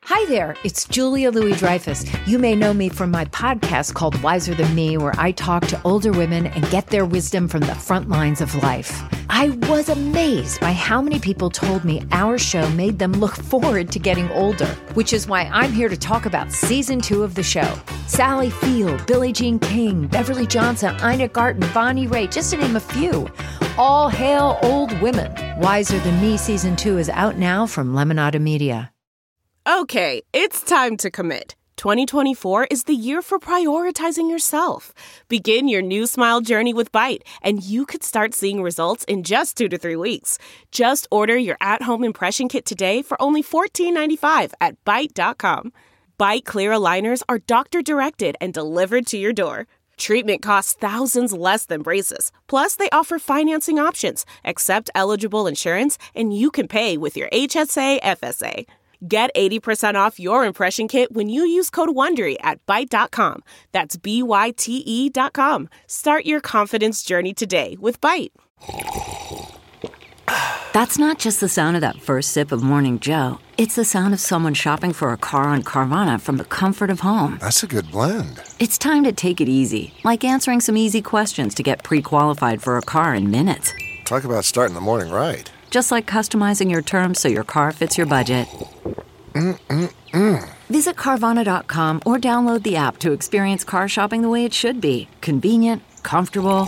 Hi there, it's Julia Louis-Dreyfus. You may know me from my podcast called Wiser Than Me, where I talk to older women and get their wisdom from the front lines of life. I was amazed by how many people told me our show made them look forward to getting older, which is why I'm here to talk about season 2 of the show. Sally Field, Billie Jean King, Beverly Johnson, Ina Garten, Bonnie Raitt, just to name a few. All hail old women. Wiser Than Me season 2 is out now from Lemonada Media. Okay, it's time to commit. 2024 is the year for prioritizing yourself. Begin your new smile journey with Byte, and you could start seeing results in just 2 to 3 weeks. Just order your at-home impression kit today for only $14.95 at Byte.com. Byte Clear aligners are doctor-directed and delivered to your door. Treatment costs thousands less than braces. Plus, they offer financing options, accept eligible insurance, and you can pay with your HSA FSA. Get 80% off your impression kit when you use code WONDERY at Byte.com. That's BYTE.com. Start your confidence journey today with Byte. That's not just the sound of that first sip of Morning Joe. It's the sound of someone shopping for a car on Carvana from the comfort of home. That's a good blend. It's time to take it easy, like answering some easy questions to get pre-qualified for a car in minutes. Talk about starting the morning right. Just like customizing your terms so your car fits your budget. Visit Carvana.com or download the app to experience car shopping the way it should be. Convenient, comfortable.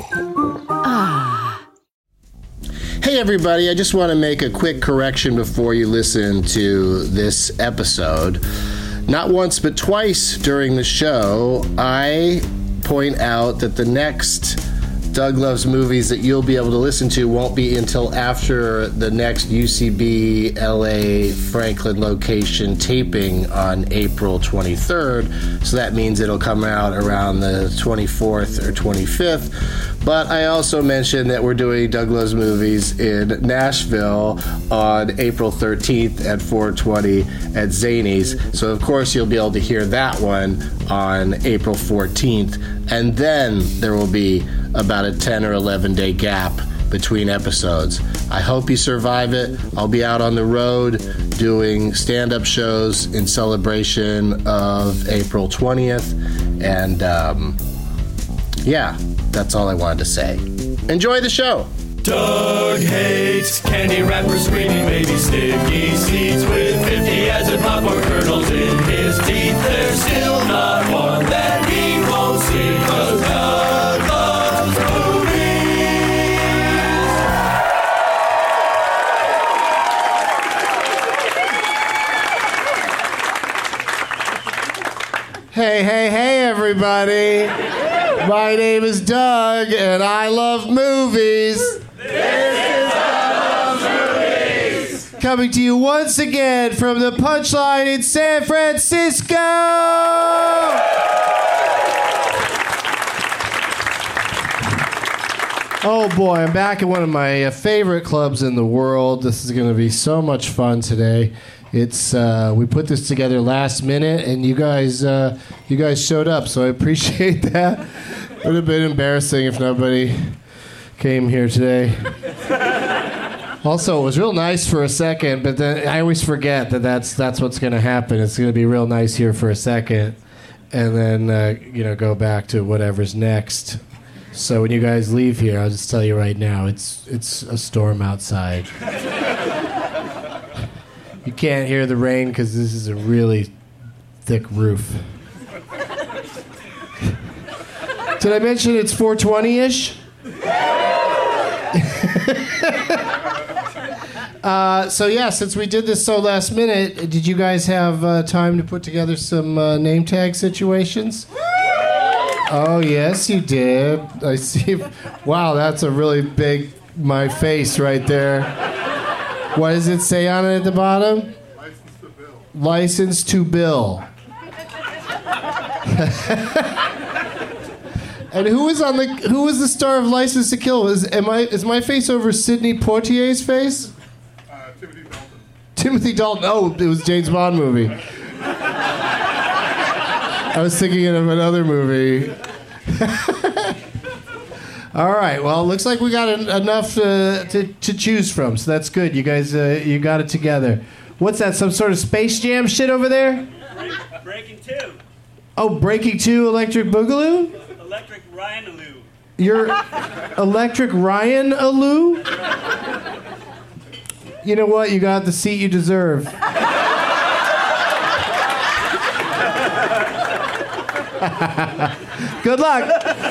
Hey everybody, I just want to make a quick correction before you listen to this episode. Not once but twice during the show, I point out that the next Doug Loves Movies that you'll be able to listen to won't be until after the next UCB LA Franklin location taping on April 23rd. So that means it'll come out around the 24th or 25th. But I also mentioned that we're doing Doug Loves Movies in Nashville on April 13th at 420 at Zanies. So of course you'll be able to hear that one on April 14th. And then there will be about a 10 or 11 day gap between episodes. I hope you survive it. I'll be out on the road doing stand-up shows in celebration of April 20th. And yeah, that's all I wanted to say. Enjoy the show. Doug hates candy wrappers, screaming baby sticky seeds with 50 acid popcorn kernels in his teeth. There's still not one that he won't see, 'cause Doug loves movies. Hey, everybody. My name is Doug, and I love movies. This is Doug Loves Movies. Coming to you once again from the Punchline in San Francisco. Oh boy, I'm back at one of my favorite clubs in the world. This is going to be so much fun today. It's we put this together last minute, and you guys showed up, so I appreciate that. It would have been embarrassing if nobody came here today. Also, it was real nice for a second, but then I always forget that that's what's going to happen. It's going to be real nice here for a second, and then go back to whatever's next. So when you guys leave here, I'll just tell you right now, it's a storm outside. You can't hear the rain because this is a really thick roof. Did I mention it's 420-ish? Since we did this so last minute, did you guys have time to put together some name tag situations? Oh, yes, you did. I see. Wow, that's a really big my face right there. What does it say on it at the bottom? License to Bill. And who was the star of License to Kill? Is my face over Sidney Poitier's face? Timothy Dalton. Timothy Dalton. Oh, it was James Bond movie. I was thinking of another movie. All right. Well, it looks like we got enough to choose from, so that's good. You guys, you got it together. What's that? Some sort of Space Jam shit over there? Breaking 2. Oh, Breaking 2 Electric Boogaloo? Electric Ryan-a-loo. You're Electric Ryan-a-loo? You know what? You got the seat you deserve. Good luck.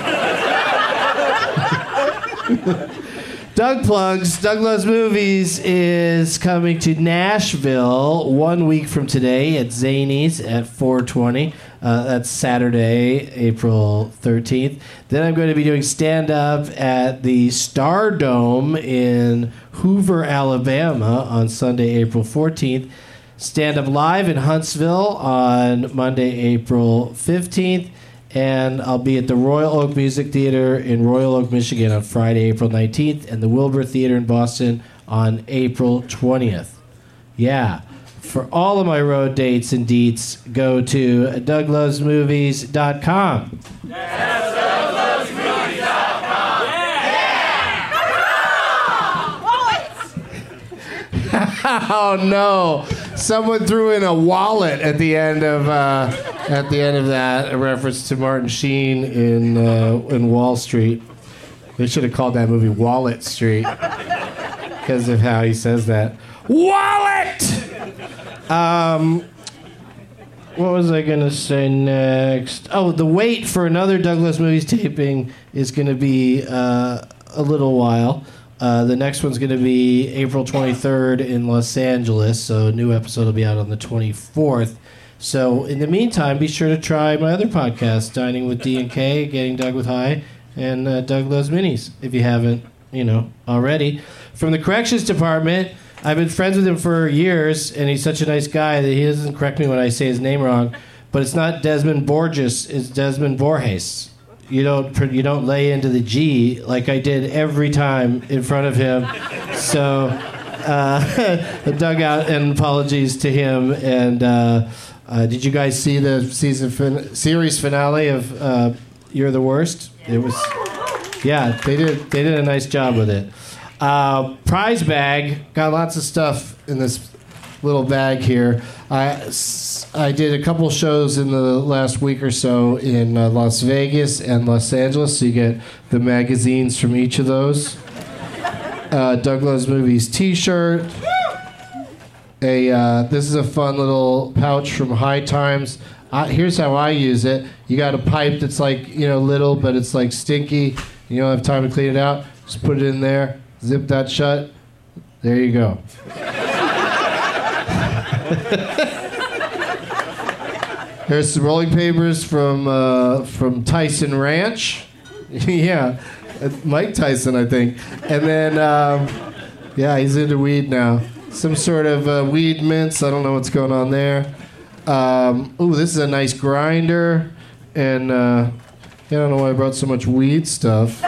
Doug Plugs, Doug Loves Movies is coming to Nashville 1 week from today at Zanies at 420. That's Saturday, April 13th. Then I'm going to be doing stand-up at the Stardome in Hoover, Alabama on Sunday, April 14th. Stand-up live in Huntsville on Monday, April 15th. And I'll be at the Royal Oak Music Theater in Royal Oak, Michigan on Friday, April 19th, and the Wilbur Theater in Boston on April 20th. Yeah. For all of my road dates and deets, go to DougLovesMovies.com. That's DougLovesMovies.com. Yeah! Oh no! Someone threw in a wallet at the end of that, a reference to Martin Sheen in Wall Street. They should have called that movie Wallet Street because of how he says that. Wallet! What was I going to say next? Oh, the wait for another Doug Loves Movies taping is going to be a little while. The next one's going to be April 23rd in Los Angeles, so a new episode will be out on the 24th. So in the meantime, be sure to try my other podcast, Dining with D&K, Getting Doug with High, and Doug Loves Minis, if you haven't, already. From the Corrections Department, I've been friends with him for years, and he's such a nice guy that he doesn't correct me when I say his name wrong. But it's not Desmond Borges; it's Desmond Borges. You don't lay into the G like I did every time in front of him. So, dug out and apologies to him. And did you guys see the series finale of You're the Worst? It was, yeah, they did a nice job with it. Prize bag, got lots of stuff in this little bag here. I did a couple shows in the last week or so in Las Vegas and Los Angeles, so you get the magazines from each of those. Doug Loves Movies t-shirt. This is a fun little pouch from High Times. Here's how I use it. You got a pipe that's like, little, but it's like stinky. You don't have time to clean it out. Just put it in there. Zip that shut. There you go. Here's some rolling papers from Tyson Ranch. Yeah, Mike Tyson, I think. And then, he's into weed now. Some sort of weed mints. I don't know what's going on there. This is a nice grinder. And I don't know why I brought so much weed stuff.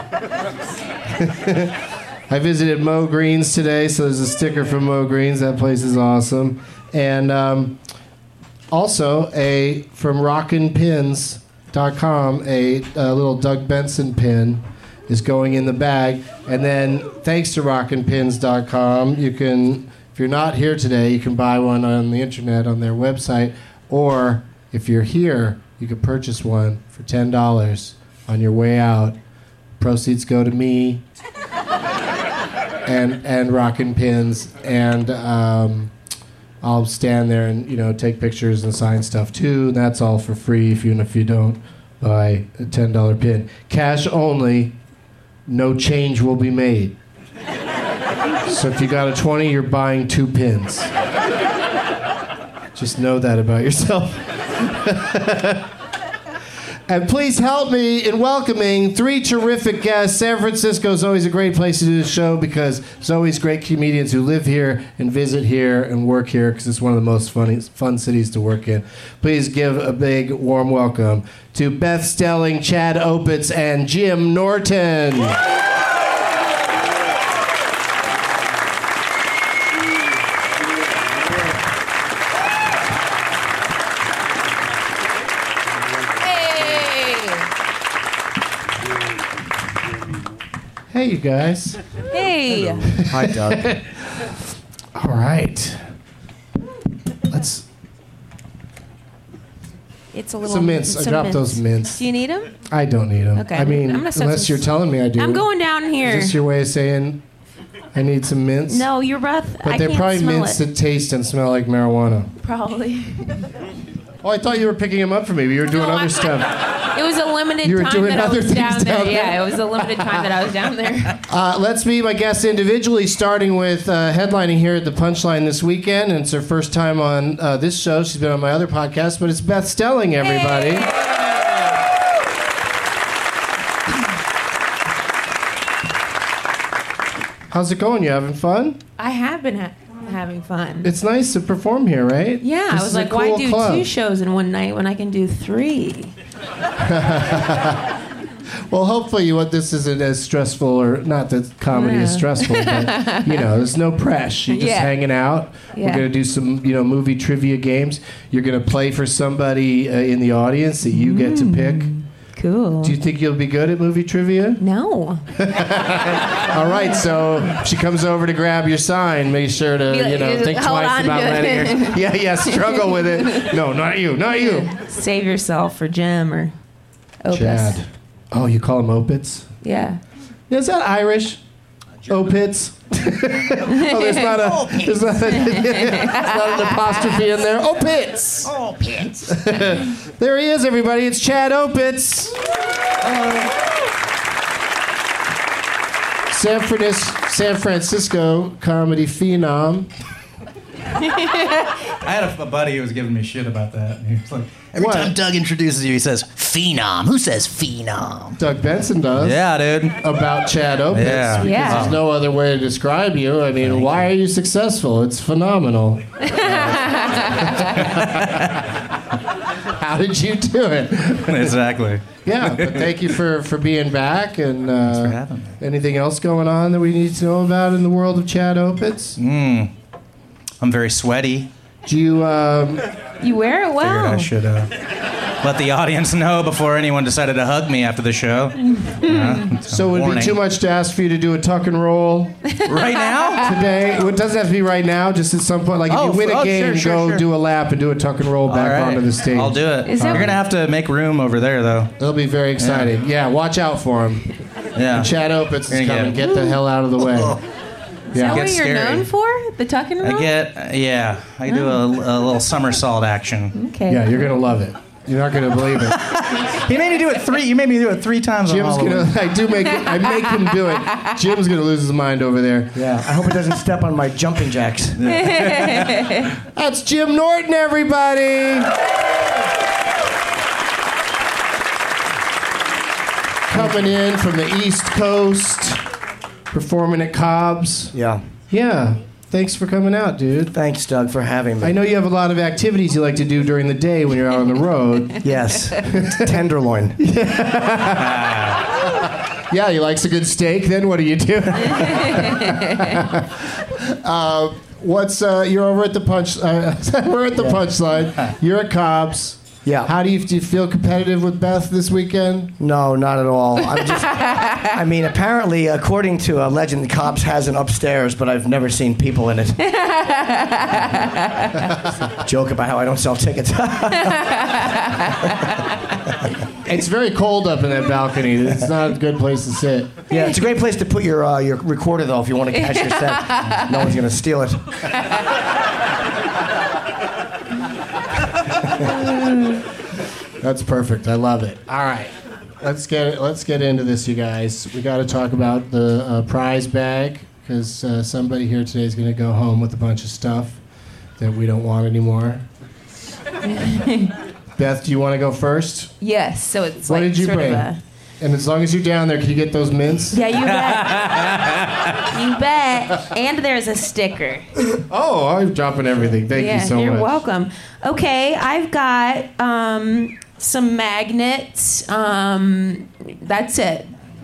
I visited Mo Green's today, so there's a sticker from Mo Green's. That place is awesome. And also from rockinpins.com, a little Doug Benson pin is going in the bag. And then thanks to rockinpins.com, you can, if you're not here today, you can buy one on the internet on their website. Or if you're here, you can purchase one for $10 on your way out. Proceeds go to me. And Rockin' Pins, and I'll stand there and take pictures and sign stuff too. That's all for free, even if you don't buy a $10 pin. Cash only. No change will be made. So if you got a 20, you're buying 2 pins. Just know that about yourself. And please help me in welcoming 3 terrific guests. San Francisco is always a great place to do the show because there's always great comedians who live here and visit here and work here because it's one of the most fun cities to work in. Please give a big, warm welcome to Beth Stelling, Chad Opitz, and Jim Norton. Hey, you guys. Hey. Hi, Doug. All right. It's a little. Some mints. I dropped those mints. Do you need them? I don't need them. Okay. I mean, I'm gonna set unless some- you're telling me I do. I'm going down here. Is this your way of saying I need some mints? No, your breath. But I they're can't probably smell mints it. that taste and smell like marijuana. Probably. Oh, I thought you were picking them up for me. But you were doing No, other I'm- stuff. It was a limited You were time doing that I other was things down there. down there? Yeah, it was a limited time that I was down there. Let's meet my guests individually, starting with headlining here at the Punchline this weekend. And it's her first time on this show. She's been on my other podcast, but it's Beth Stelling, everybody. How's it going? You having fun? I have been having fun. It's nice to perform here, right? Yeah, This I is was a like, why cool do club. 2 shows in one night when I can do 3? Well, hopefully what this isn't as stressful, or not that comedy is stressful, but, there's no press. You're just Yeah. hanging out. Yeah. We're going to do some, movie trivia games. You're going to play for somebody in the audience that you get to pick. Cool. Do you think you'll be good at movie trivia? No. All right, so if she comes over to grab your sign, make sure to, think hold twice on about to it. letting her. Yeah, struggle with it. No, not you. Save yourself for Jim or Opus. Chad. Oh, you call them Opits? Yeah. Is that Irish? Opits? Oh, there's not an apostrophe in there. Opits! Opits. There he is, everybody. It's Chad Opitz. San Francisco comedy phenom. I had a buddy who was giving me shit about that. He was like, every What? time Doug introduces you, he says, phenom. Who says phenom? Doug Benson does. Yeah, dude. About Chad Opitz. Yeah. Because Yeah. there's no other way to describe you. I mean, why are you successful? It's phenomenal. How did you do it? Exactly. Yeah, but thank you for being back. And Thanks for having me. anything else going on that we need to know about in the world of Chad Opitz? I'm very sweaty. Do you? You wear it Figured well. I should let the audience know before anyone decided to hug me after the show. So it would be too much to ask for you to do a tuck and roll Right now? today. It doesn't have to be right now. Just at some point, like if you win a game, go do a lap and do a tuck and roll back All right. onto the stage. I'll do it. Is that- You're going to have to make room over there, though. It'll be very exciting. Yeah, watch out for him. Yeah. Chad Opitz is Gonna coming. get Get the hell out of the way. Is that Yeah. what Gets you're scary. known for? The tuck and roll? I do a little somersault action. Okay. Yeah, you're gonna love it. You're not gonna believe it. You made me do it 3 times. Jim's on Halloween. I make him do it. Jim's gonna lose his mind over there. Yeah, I hope it doesn't step on my jumping jacks. That's Jim Norton, everybody. Coming in from the East Coast, performing at Cobb's. Yeah. Yeah. Thanks for coming out, dude. Thanks, Doug, for having me. I know you have a lot of activities you like to do during the day when you're out on the road. Yes. Tenderloin. Yeah, he likes a good steak. Then what do you do? You're over at the we're at the Punchline. You're at Cobb's. Yeah. How do you feel competitive with Beth this weekend? No, not at all. I mean, apparently, according to a legend, the Cobb's has an upstairs, but I've never seen people in it. Joke about how I don't sell tickets. It's very cold up in that balcony. It's not a good place to sit. Yeah, it's a great place to put your recorder, though, if you want to catch your set. No one's going to steal it. That's perfect. I love it. All right. Let's get into this, you guys. We got to talk about the prize bag, because somebody here today is going to go home with a bunch of stuff that we don't want anymore. Beth, do you want to go first? Yes, so it's What like did you sort bring? of a... And as long as you're down there, can you get those mints? Yeah, you bet. You bet. And there's a sticker. Oh, I'm dropping everything. Thank you so you're much. welcome. Okay, I've got some magnets. That's it.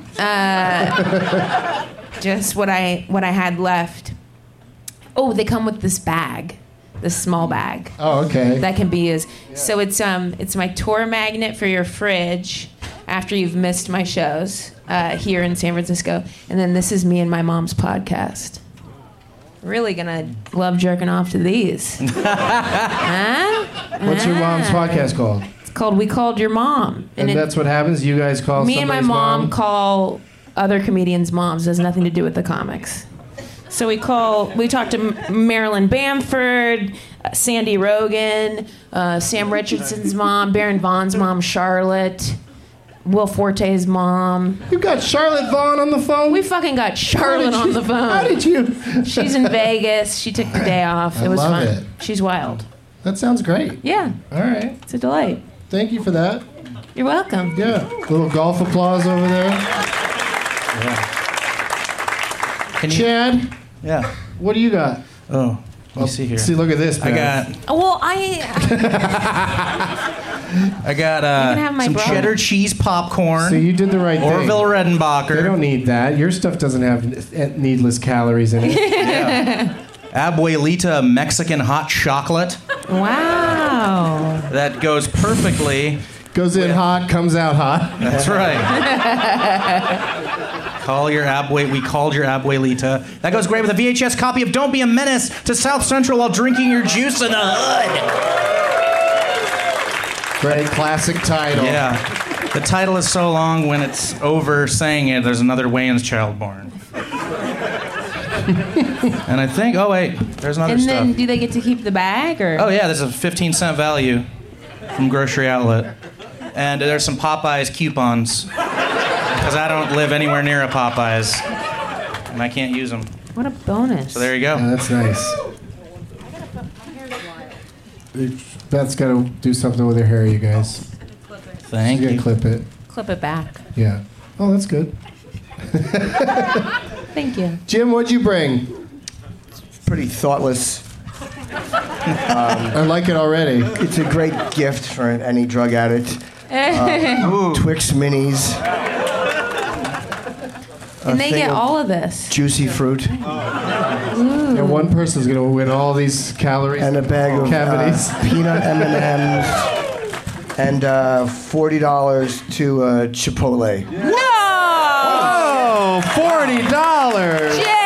Just what I had left. Oh, they come with this bag, this small bag. Oh, okay. That can be used. So it's my tour magnet for your fridge after you've missed my shows here in San Francisco, and then this is me and my mom's podcast. Really gonna love jerking off to these. Huh? What's your mom's podcast called? It's called We Called Your Mom. And that's what happens? You guys call me and my somebody's mom call other comedians' moms. It has nothing to do with the comics. So we talk to Marilyn Bamford, Sandy Rogan, Sam Richardson's mom, Baron Vaughn's mom, Charlotte, Will Forte's mom. You got Charlotte Vaughn on the phone? We fucking got Charlotte on the phone. How did you? She's in Vegas. She took the day off. It was love fun. it. She's wild. That sounds great. Yeah. All right. It's a delight. Thank you for that. You're welcome. Yeah. Little golf applause over there. Can you, Chad, yeah. what do you got? Oh, let me see here. See, look at this, I man. got Well, I got can have my some brother. cheddar cheese popcorn. So you did the right thing. Orville Redenbacher. They don't need that. Your stuff doesn't have needless calories in it. Abuelita Mexican hot chocolate. Wow. That goes perfectly. Goes in hot, comes out hot. That's right. We called your abuelita. That goes great with a VHS copy of Don't Be a Menace to South Central while drinking your juice in the hood. Great classic title. Yeah. The title is so long when it's over saying it, there's another Wayans child born. And I think, oh wait, there's another And stuff. then do they get to keep the bag or? Oh yeah, there's a 15-cent value from Grocery Outlet. And there's some Popeyes coupons. Because I don't live anywhere near a Popeyes. And I can't use them. What a bonus. So there you go. Yeah, that's nice. Beth's got to do something with her hair, you guys. Thank She's you. gonna clip it. Clip it back. Yeah. Oh, that's good. Thank you. Jim, what'd you bring? Pretty thoughtless. I like it already. It's a great gift for any drug addict. Twix Minis. And they thing get of all of this. Juicy fruit. Yeah, one person's gonna win all these calories And a bag of cavities. peanut M&Ms. And $40 to Chipotle. No! Oh, $40. Jim!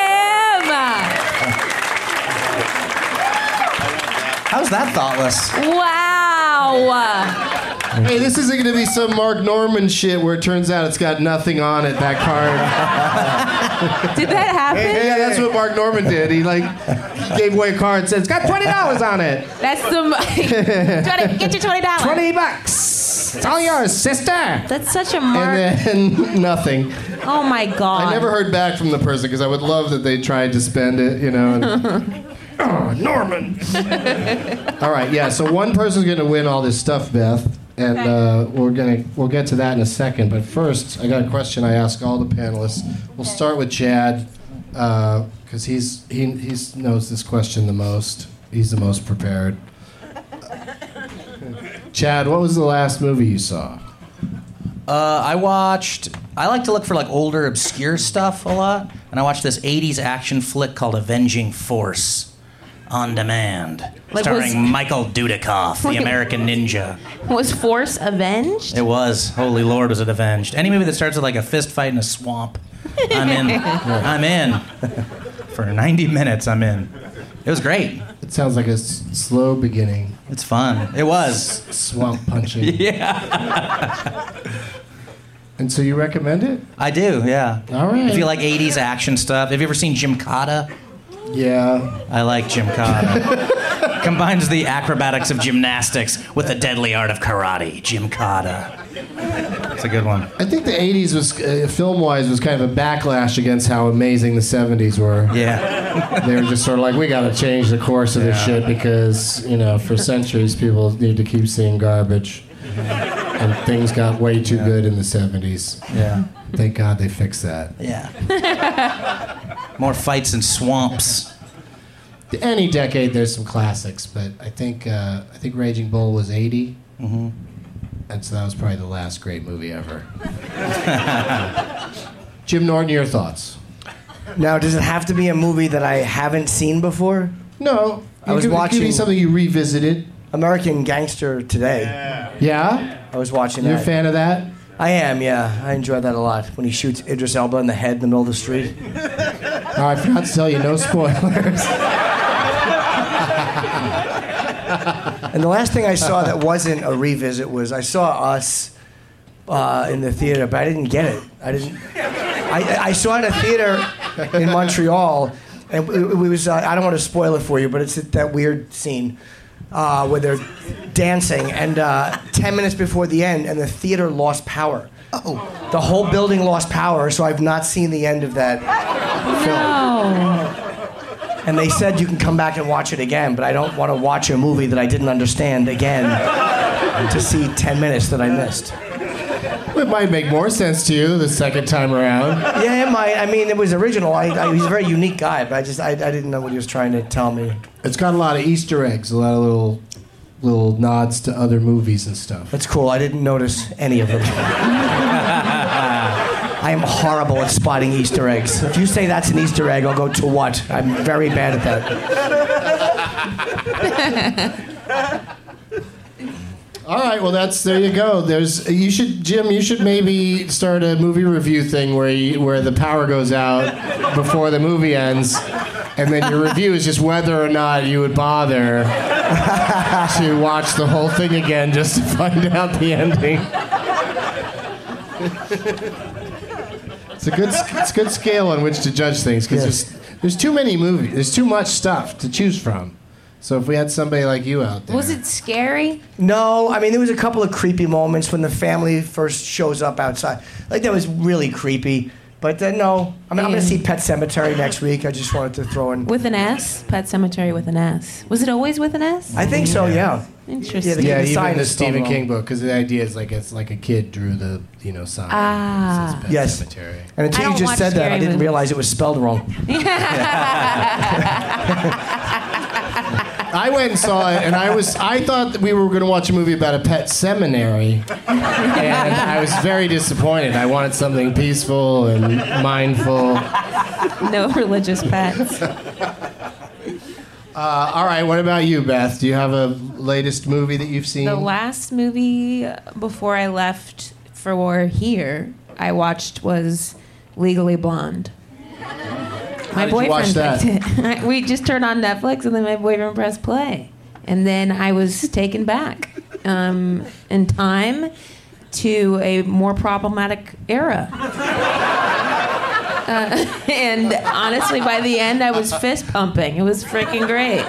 How's that thoughtless? Wow! Hey, this isn't gonna be some Mark Norman shit where it turns out it's got nothing on it, that card. Did that happen? Yeah, that's what Mark Norman did. He gave away a card and said, it's got $20 on it. That's the... Get your $20. $20. It's all yours, sister. That's such a mark. And then nothing. Oh my God. I never heard back from the person because I would love that they tried to spend it, you know. Oh, Norman. All right, yeah. So one person's gonna win all this stuff, Beth, and we'll get to that in a second. But first, I got a question I ask all the panelists. We'll start with Chad because he knows this question the most. He's the most prepared. Chad, what was the last movie you saw? I like to look for like older, obscure stuff a lot. And I watched this 80s action flick called Avenging Force on demand. Like starring Michael Dudikoff, the American ninja. Was Force avenged? It was. Holy Lord, was it avenged. Any movie that starts with like a fist fight in a swamp, I'm in. I'm in. For 90 minutes, I'm in. It was great. It sounds like a slow beginning. It's fun. It was. Swamp punching. Yeah. And so you recommend it? I do, yeah. All right. If you like 80s action stuff. Have you ever seen Gymkata? Yeah. I like Gymkata. Combines the acrobatics of gymnastics with the deadly art of karate. Gymkata. It's a good one. I think the 80s was, film-wise, was kind of a backlash against how amazing the 70s were. Yeah. They were just sort of like, we got to change the course of this shit because, you know, for centuries people need to keep seeing garbage. And things got way too good in the 70s. Yeah. Thank God they fixed that. Yeah. More fights in swamps. Any decade, there's some classics, but I think Raging Bull was 80. Mm-hmm. And so that was probably the last great movie ever. Jim Norton, your thoughts? Now, does it have to be a movie that I haven't seen before? No. I was It watching could be something you revisited. American Gangster today. Yeah? I was watching You're that. a fan of that? I am, yeah. I enjoy that a lot. When he shoots Idris Elba in the head in the middle of the street. Oh, I forgot to tell you, no spoilers. And the last thing I saw that wasn't a revisit was I saw Us in the theater, but I didn't get it. I saw it in a theater in Montreal, and it was. I don't want to spoil it for you, but it's that weird scene where they're dancing, and 10 minutes before the end, and the theater lost power. Oh. The whole building lost power, so I've not seen the end of that film. No. And they said you can come back and watch it again, but I don't want to watch a movie that I didn't understand again to see 10 minutes that I missed. It might make more sense to you the second time around. Yeah, it might. I mean, it was original. He's a very unique guy, but I didn't know what he was trying to tell me. It's got a lot of Easter eggs, a lot of little nods to other movies and stuff. That's cool. I didn't notice any of them. I am horrible at spotting Easter eggs. If you say that's an Easter egg, I'll go, to what? I'm very bad at that. All right, well, there you go. Jim, you should maybe start a movie review thing where the power goes out before the movie ends, and then your review is just whether or not you would bother to watch the whole thing again just to find out the ending. It's a good scale on which to judge things, because there's too many movies. There's too much stuff to choose from. So if we had somebody like you out there. Was it scary? No, I mean, there was a couple of creepy moments when the family first shows up outside. Like, that was really creepy. But no, I'm going to see Pet Sematary next week. I just wanted to throw in... With an S? Pet Sematary with an S. Was it always with an S? I think so, yeah. Interesting. Yeah, even the Stephen King book, because the idea is it's like a kid drew the sign. Ah. It says Pet Yes. Sematary. And until you just said that, I didn't realize it was spelled wrong. I went and saw it, and I thought that we were going to watch a movie about a pet seminary, and I was very disappointed. I wanted something peaceful and mindful. No religious pets. All right, what about you, Beth? Do you have a latest movie that you've seen? The last movie before I left for here I watched was Legally Blonde. My boyfriend picked it. We just turned on Netflix, and then my boyfriend pressed play. And then I was taken back in time to a more problematic era. And honestly, by the end, I was fist pumping. It was freaking great.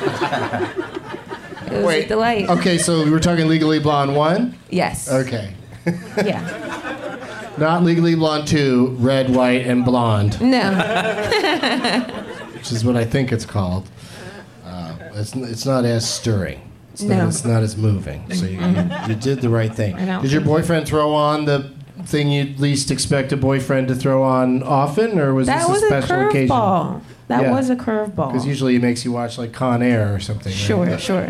It was a delight. Okay, so we were talking Legally Blonde 1? Yes. Okay. Yeah. Not Legally Blonde 2, Red, White, and Blonde. No. Which is what I think it's called. It's not as stirring. It's not as moving. So you did the right thing. Did your boyfriend throw on the thing you'd least expect a boyfriend to throw on often, or was this a special occasion? That was a curveball. Because usually he makes you watch like Con Air or something. Sure, right? sure.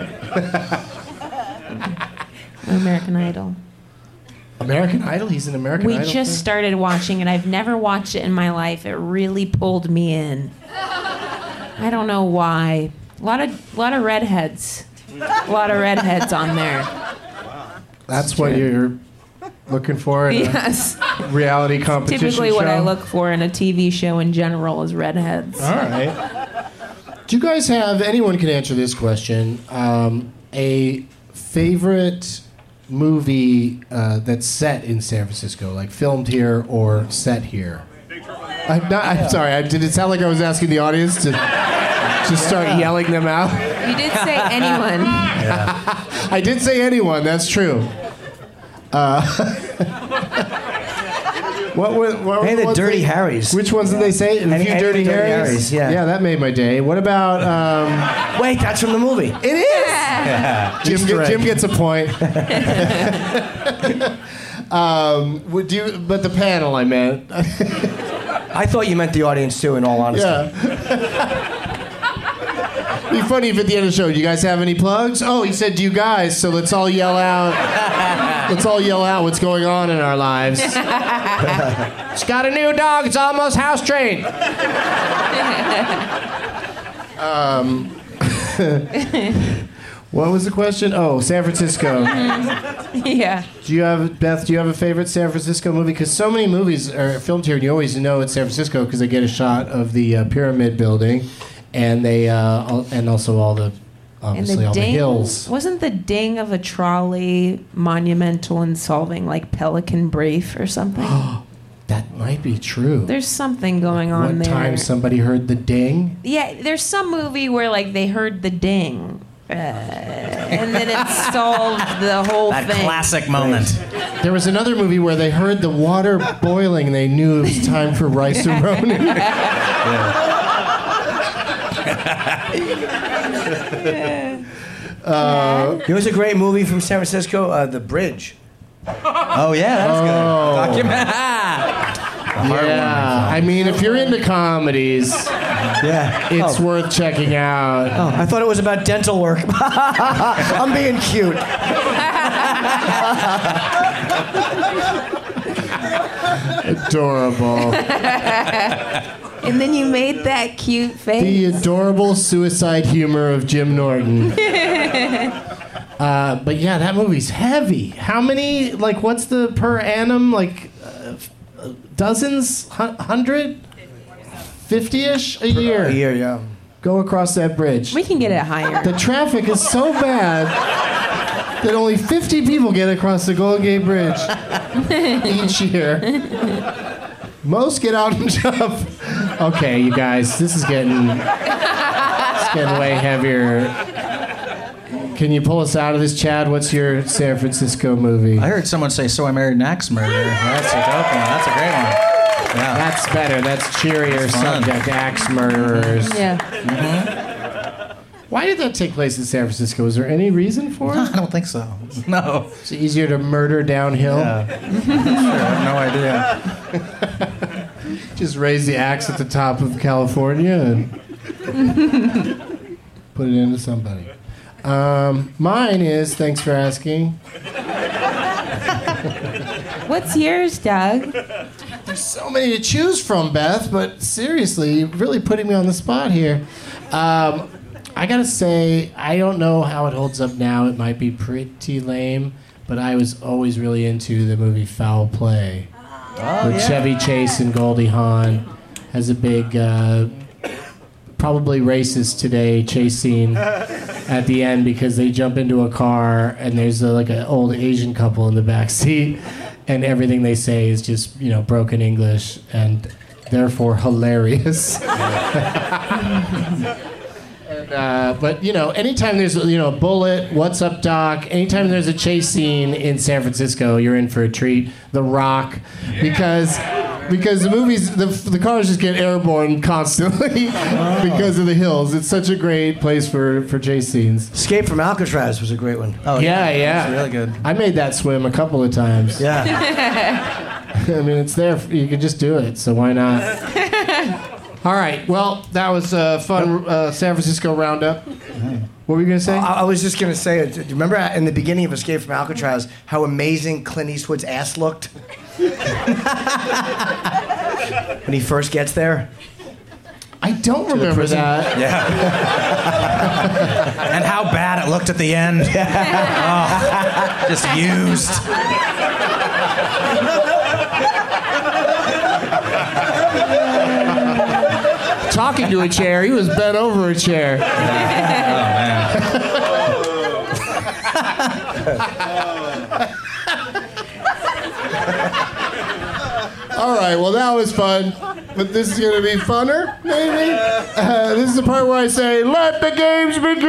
American Idol. American Idol? He's an American Idol? We just started watching it. I've never watched it in my life. It really pulled me in. I don't know why. A lot of redheads. A lot of redheads on there. That's what you're looking for in a reality competition Typically show? what I look for in a TV show in general is redheads. All right. Do you guys have, anyone can answer this question, a favorite movie that's set in San Francisco, like filmed here or set here? I'm sorry, did it sound like I was asking the audience to just start yelling them out? You did say anyone. Yeah. I did say anyone, that's true. Hey, the Dirty Harrys. Which ones did they say? A few Dirty Harrys? Yeah, that made my day. What about... Wait, that's from the movie. It is! Yeah. Jim gets a point. But the panel, I meant. I thought you meant the audience, too, in all honesty. Yeah. It'd be funny if at the end of the show, do you guys have any plugs? Oh, he said, do you guys? So let's all yell out. Let's all yell out what's going on in our lives. She's got a new dog. It's almost house trained. What was the question? Oh, San Francisco. Yeah. Beth, do you have a favorite San Francisco movie? Because so many movies are filmed here, and you always know it's San Francisco because they get a shot of the Pyramid Building, and they and also all the obviously all the hills. Wasn't the ding of a trolley monumental in solving like Pelican Brief or something? That might be true. There's something going on One there. time somebody heard the ding. Yeah, there's some movie where like they heard the ding, and then it solved the whole That thing. classic moment. There was another movie where they heard the water boiling and they knew it was time for rice-a-roni. It was a great movie from San Francisco, The Bridge. Oh yeah, that's good. Document. Yeah, I mean, if you're into comedies, it's worth checking out. Oh, I thought it was about dental work. I'm being cute. Adorable. And then you made that cute face. The adorable suicide humor of Jim Norton. But yeah, that movie's heavy. How many, like, what's the per annum? Like, dozens? 100? 50-ish a year? A year, yeah. Go across that bridge. We can get it higher. The traffic is so bad that only 50 people get across the Golden Gate Bridge each year. Most get out and jump. Okay, you guys, this is getting way heavier. Can you pull us out of this, Chad? What's your San Francisco movie? I heard someone say, "So I married an axe murderer." That's a dope one. That's a great one. Yeah. That's better. That's cheerier subject. Axe murderers. Yeah. Why did that take place in San Francisco? Was there any reason for it? I don't think so. No. It's easier to murder downhill. Yeah. Sure, I have no idea. Just raise the axe at the top of California and put it into somebody. Mine is, thanks for asking. What's yours, Doug? There's so many to choose from, Beth, but seriously, you're really putting me on the spot here. I gotta say, I don't know how it holds up now. It might be pretty lame, but I was always really into the movie Foul Play. With Chevy Chase and Goldie Hawn. Has a big, probably racist today chase scene at the end because they jump into a car and there's like an old Asian couple in the back seat and everything they say is just, broken English and therefore hilarious. But anytime there's a bullet, what's up, Doc? Anytime there's a chase scene in San Francisco, you're in for a treat. The Rock, because the movies, the cars just get airborne constantly because of the hills. It's such a great place for chase scenes. Escape from Alcatraz was a great one. Oh yeah. It's really good. I made that swim a couple of times. Yeah. I mean, it's there. You can just do it. So why not? All right. Well, that was a fun San Francisco roundup. What were you going to say? I was just going to say, do you remember in the beginning of Escape from Alcatraz how amazing Clint Eastwood's ass looked? When he first gets there? I don't remember that. Yeah. And how bad it looked at the end. Oh, just used. Talking to a chair. He was bent over a chair. Oh, man. All right, well, that was fun. But this is going to be funner, maybe? This is the part where I say, let the games begin!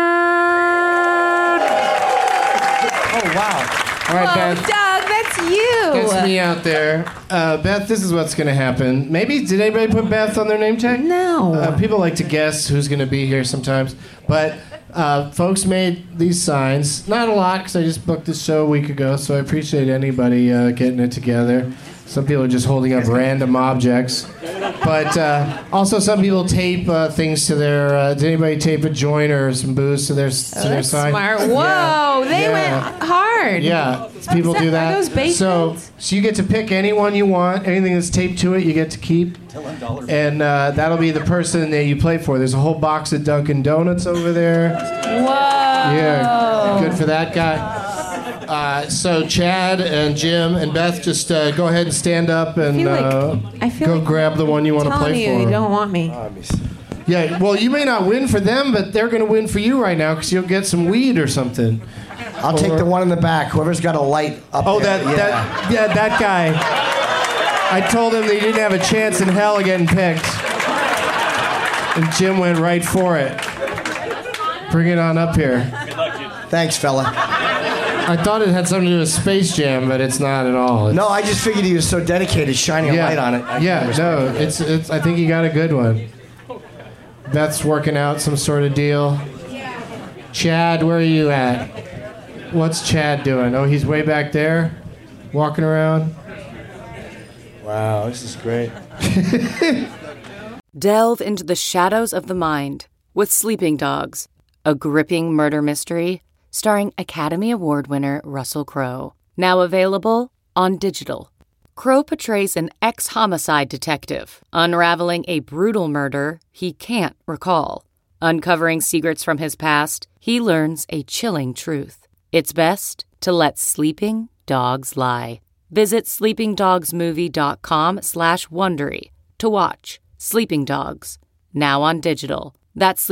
Oh, wow. All right, Whoa, Beth. Doug, that's you. That's me out there. Beth, this is what's going to happen. Maybe, did anybody put Beth on their name tag? No. People like to guess who's going to be here sometimes. But folks made these signs. Not a lot, because I just booked this show a week ago, so I appreciate anybody getting it together. Some people are just holding up random objects. But also some people tape things to their... did anybody tape a joint or some booze to their sign? Smart. Whoa, they went hard. Yeah, people do that. Are those baked so goods? you get to pick anyone you want. Anything that's taped to it, you get to keep. And that'll be the person that you play for. There's a whole box of Dunkin' Donuts over there. Whoa. Yeah, good for that guy. So Chad and Jim and Beth, just go ahead and stand up and I feel go like grab the one you want to telling play you for. you don't want me. Yeah, well, you may not win for them, but they're going to win for you right now because you'll get some weed or something. I'll take the one in the back. Whoever's got a light up there. That guy. I told him that he didn't have a chance in hell of getting picked. And Jim went right for it. Bring it on up here. Thanks, fella. I thought it had something to do with Space Jam, but it's not at all. No, I just figured he was so dedicated, shining a light on it. It's. I think he got a good one. Beth's working out some sort of deal. Chad, where are you at? What's Chad doing? Oh, he's way back there, walking around. Wow, this is great. Delve into the shadows of the mind with Sleeping Dogs, a gripping murder mystery starring Academy Award winner Russell Crowe. Now available on digital. Crowe portrays an ex-homicide detective unraveling a brutal murder he can't recall. Uncovering secrets from his past, he learns a chilling truth. It's best to let sleeping dogs lie. Visit sleepingdogsmovie.com/Wondery to watch Sleeping Dogs, now on digital. That's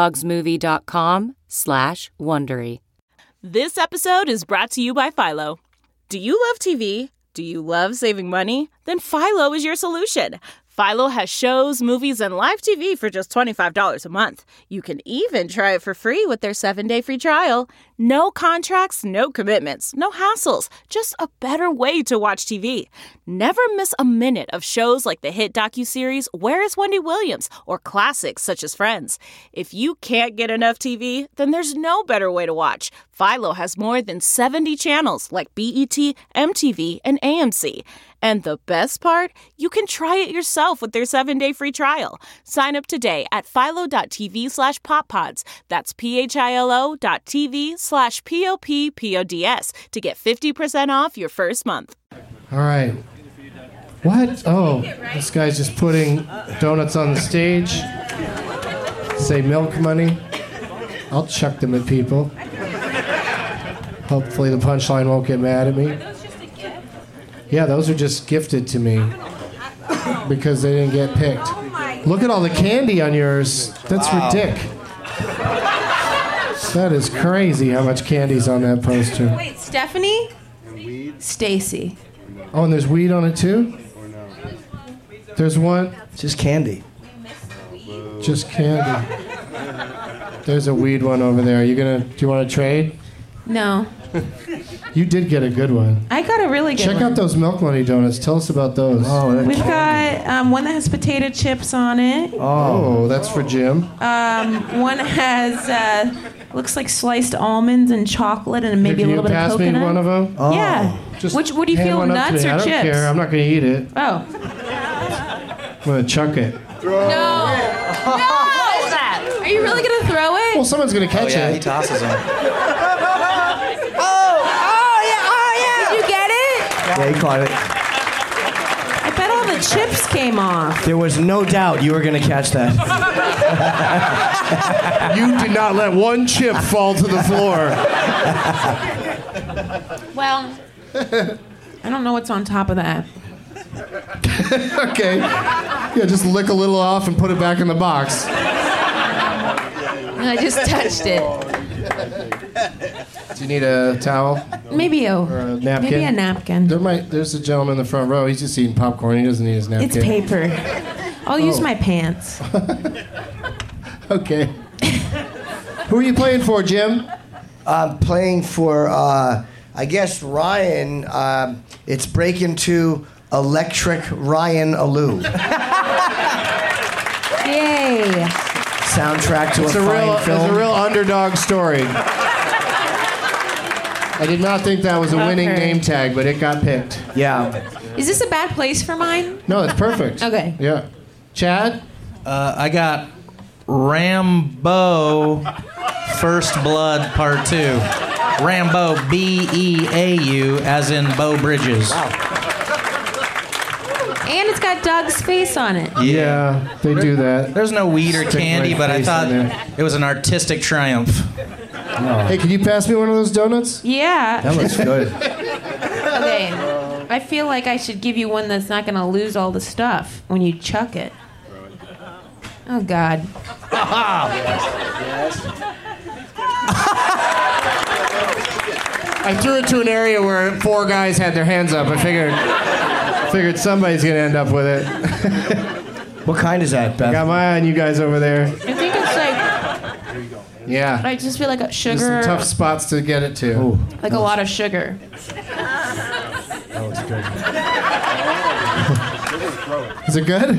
sleepingdogsmovie.com/Wondery. This episode is brought to you by Philo. Do you love TV? Do you love saving money? Then Philo is your solution. Philo has shows, movies, and live TV for just $25 a month. You can even try it for free with their 7-day free trial. No contracts, no commitments, no hassles. Just a better way to watch TV. Never miss a minute of shows like the hit docuseries Where is Wendy Williams? Or classics such as Friends. If you can't get enough TV, then there's no better way to watch. Philo has more than 70 channels like BET, MTV, and AMC. And the best part? You can try it yourself with their 7-day free trial. Sign up today at philo.tv/poppods. That's philo.tv/POPPODS to get 50% off your first month. All right. What? Oh, this guy's just putting donuts on the stage. Say milk money. I'll chuck them at people. Hopefully the punchline won't get mad at me. Yeah, those are just gifted to me because they didn't get picked. Look at all the candy on yours. That's ridiculous. That is crazy how much candy's on that poster. Wait, Stephanie? Stacy. Oh, and there's weed on it too? There's one. Just candy. Just candy. There's a weed one over there. Do you want to trade? No. You did get a good one. I got a really good one. Check out those Milk Money donuts. Tell us about those. We've got one that has potato chips on it. Oh, that's for Jim. One has looks like sliced almonds and chocolate and maybe a little bit of coconut. Can you pass me one of them? Oh. Yeah. Just what do you feel, nuts or I don't chips? care. I'm not going to eat it. Oh. I'm going to chuck it. No. No. Are you really going to throw it? Well, someone's going to catch it. He tosses them. Yeah, he caught it. I bet all the chips came off. There was no doubt you were going to catch that. You did not let one chip fall to the floor. Well, I don't know what's on top of that. Okay. Yeah, just lick a little off and put it back in the box. I just touched it. Do you need a towel? Maybe or a napkin? Maybe a napkin. There's a gentleman in the front row. He's just eating popcorn. He doesn't need his napkin. It's paper. I'll use my pants. Okay. Who are you playing for, Jim? I'm playing for, I guess, Ryan. It's Breaking to Electric Ryan Alou. Yay. Soundtrack to a fine film. It's a real underdog story. I did not think that was a winning name tag, but it got picked. Yeah. Is this a bad place for mine? No, it's perfect. Okay. Yeah. Chad? I got Rambo First Blood Part 2. Rambo, B-E-A-U, as in Beau Bridges. Wow. And it's got Doug's face on it. Yeah, they do that. There's no weed or candy, but I thought it was an artistic triumph. Oh. Hey, can you pass me one of those donuts? Yeah. That looks good. Okay. I feel like I should give you one that's not going to lose all the stuff when you chuck it. Oh, God. I threw it to an area where 4 guys had their hands up. I figured somebody's going to end up with it. What kind is that, Beth? I got my eye on you guys over there. I think it's like, Yeah. I just feel like a There's sugar, some tough spots to get it to. Ooh. like a lot of sugar. Oh, it's good. Is it good?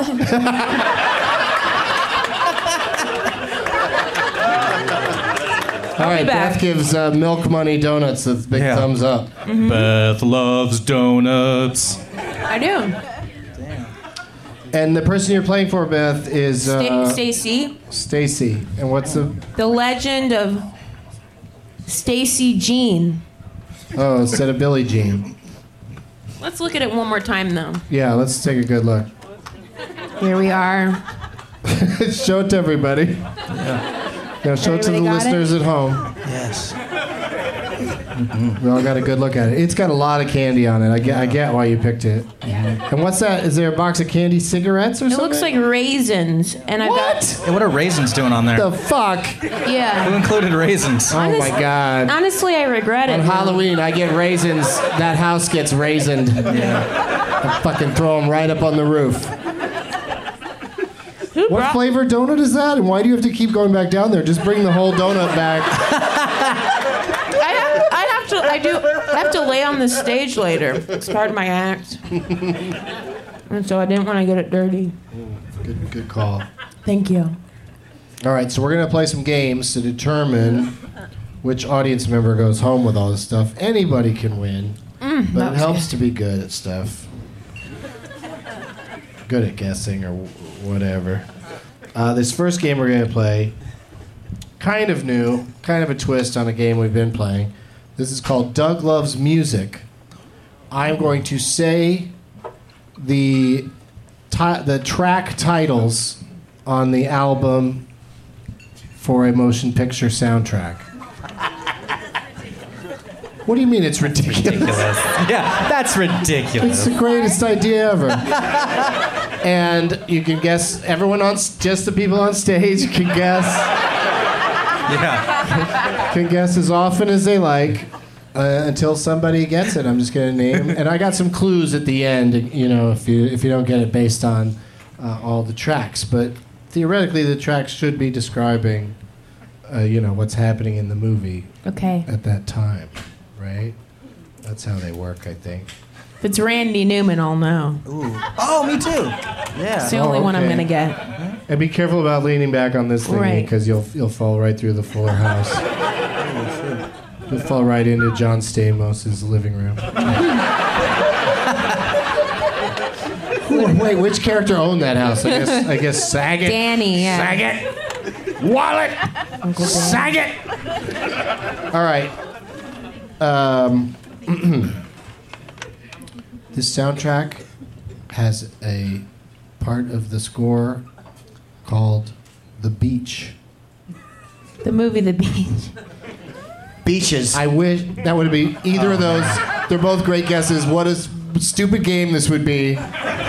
All right, back. Beth gives Milk Money Donuts a big thumbs up. Beth loves donuts. I do. And the person you're playing for, Beth, is Stacy, Stacy. And what's the? the legend of Stacy Jean. Oh, instead of Billie Jean. Let's look at it one more time, though. Yeah, let's take a good look. Here we are. Show it to everybody. Now show it to the Everybody got listeners at home. Yes. We all got a good look at it. It's got a lot of candy on it. I get why you picked it. And what's that? Is there a box of candy cigarettes or It something? looks like raisins, and I've got Hey, what are raisins doing on there? The fuck? Who yeah. included raisins? Oh my god. Honestly, I regret it. On now. Halloween, I get raisins. That house gets raisined. I fucking throw them right up on the roof. What flavor donut is that? And why do you have to keep going back down there? Just bring the whole donut back. I have to lay on the stage later. It's part of my act. And so I didn't want to get it dirty. Good call. Thank you. All right, so we're going to play some games to determine which audience member goes home with all this stuff. Anybody can win, but it helps to be good at stuff. Good at guessing or whatever. This first game we're going to play, kind of new, kind of a twist on a game we've been playing. This is called Doug Loves Music. I'm going to say the track titles on the album for a motion picture soundtrack. What do you mean it's ridiculous? Yeah, that's ridiculous. It's the greatest idea ever. And you can guess, everyone just the people on stage can guess. Yeah. Can guess as often as they like until somebody gets it. I'm just going to name. And I got some clues at the end, you know, if you don't get it based on all the tracks. But theoretically, the tracks should be describing, you know, what's happening in the movie Okay. at that time, right? That's how they work, I think. If it's Randy Newman, I'll know. Ooh. Oh, me too. Yeah. It's the only one I'm okay. going to get. And be careful about leaning back on this thingy Right. because you'll fall right through the Fuller House. You'll fall right into John Stamos' living room. Wait, which character owned that house? I guess Saget. Danny, yeah. Saget. Wallet. Uncle Dan. Saget. All right. This soundtrack has a part of the score called The Beach. The movie The Beach. Beaches. I wish that would be either of those. They're both great guesses. What a stupid game this would be.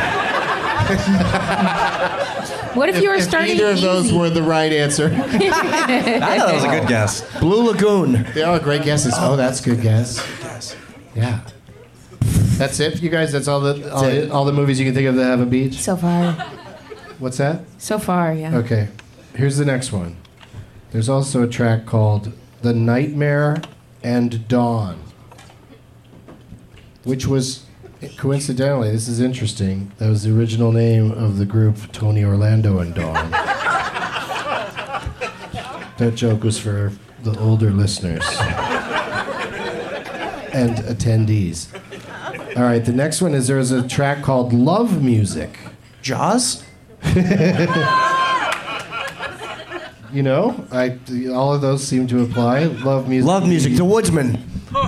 What if you were if starting either of those easy? were the right answer. I thought that was a good guess. Blue Lagoon. They are great guesses. Oh, that's a good guess. Yeah. That's it for you guys? That's all the movies you can think of that have a beach? So far. What's that? So far, yeah. Okay. Here's the next one. There's also a track called The Nightmare and Dawn, which was, coincidentally, this is interesting, that was the original name of the group Tony Orlando and Dawn. That joke was for the older listeners and attendees. All right, the next one is there's a track called Love Music. Jaws? You know, all of those seem to apply. Love Music. Love Music. The Woodsman.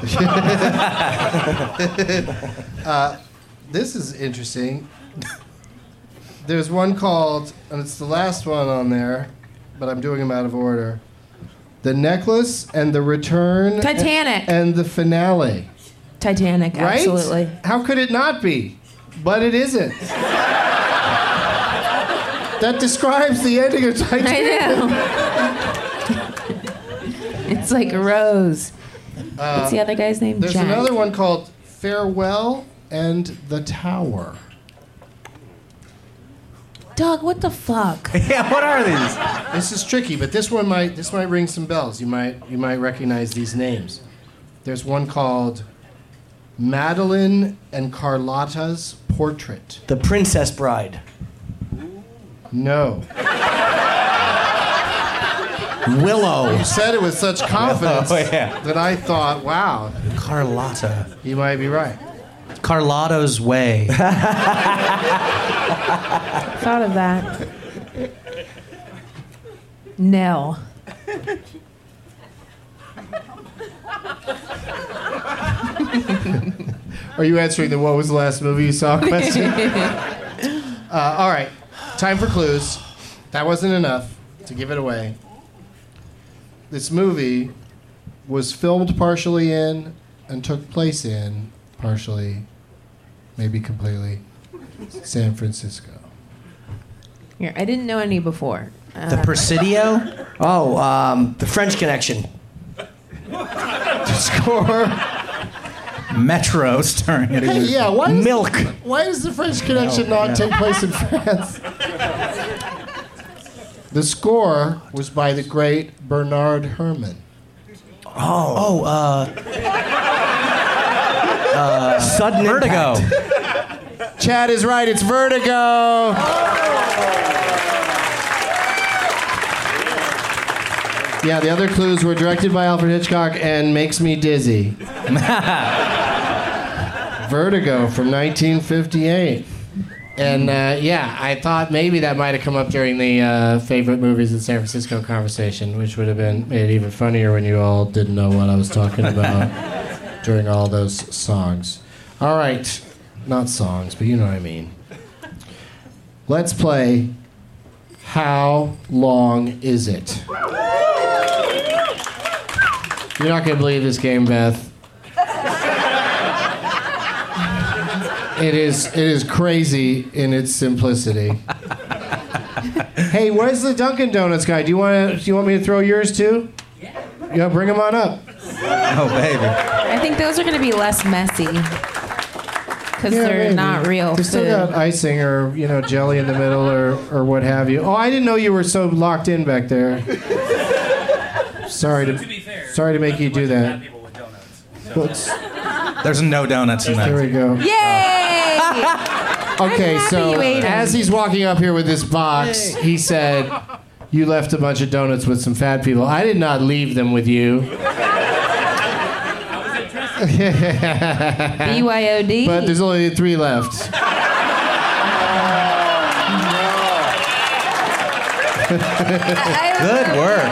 This is interesting. There's one called, and it's the last one on there, but I'm doing them out of order. The Necklace and the Return. Titanic. And the Finale. Titanic, Right? absolutely. How could it not be? But it isn't. That describes the ending of Titanic. I know. It's like a rose. What's the other guy's name? There's Jack. another one called Farewell and the Tower. Doug, what the fuck? Yeah, what are these? This is tricky, but this might ring some bells. You might recognize these names. There's one called Madeline and Carlotta's Portrait. The Princess Bride. No. Willow. You said it with such confidence yeah. that I thought, wow, Carlotta. you might be right. Carlotto's Way. Thought of that. Nell. Are you answering the what was the last movie you saw question? All right, time for clues. That wasn't enough to give it away. This movie was filmed partially in and took place in partially, maybe completely, San Francisco. Here, I didn't know any before. The Presidio? Oh, The French Connection. The Score. Metro starring it. Hey, yeah, Milk. Why does The French Connection not take place in France? The Score was by the great Bernard Herrmann. Sudden Vertigo. Impact. Chad is right, it's Vertigo. Yeah, the other clues were directed by Alfred Hitchcock and Makes Me Dizzy. Vertigo from 1958. And yeah, I thought maybe that might have come up during the favorite movies in San Francisco conversation, which would have been made it even funnier when you all didn't know what I was talking about during all those songs. All right, not songs, but you know what I mean. Let's play How Long Is It? You're not going to believe this game, Beth. It is crazy in its simplicity. Hey, where's the Dunkin' Donuts guy? Do you want me to throw yours too? Yeah, bring him on up. Oh, baby. I think those are going to be less messy because they're maybe. not real They food. still got icing or jelly in the middle or what have you. Oh, I didn't know you were so locked in back there. Sorry to make you do that. There's no donuts in There there. we go. Yay! Okay, I'm happy so you ate 'em. as he's walking up here with this box, he said, "You left a bunch of donuts with some fat people. I did not leave them with you." BYOD. But there's only 3 left. Good work.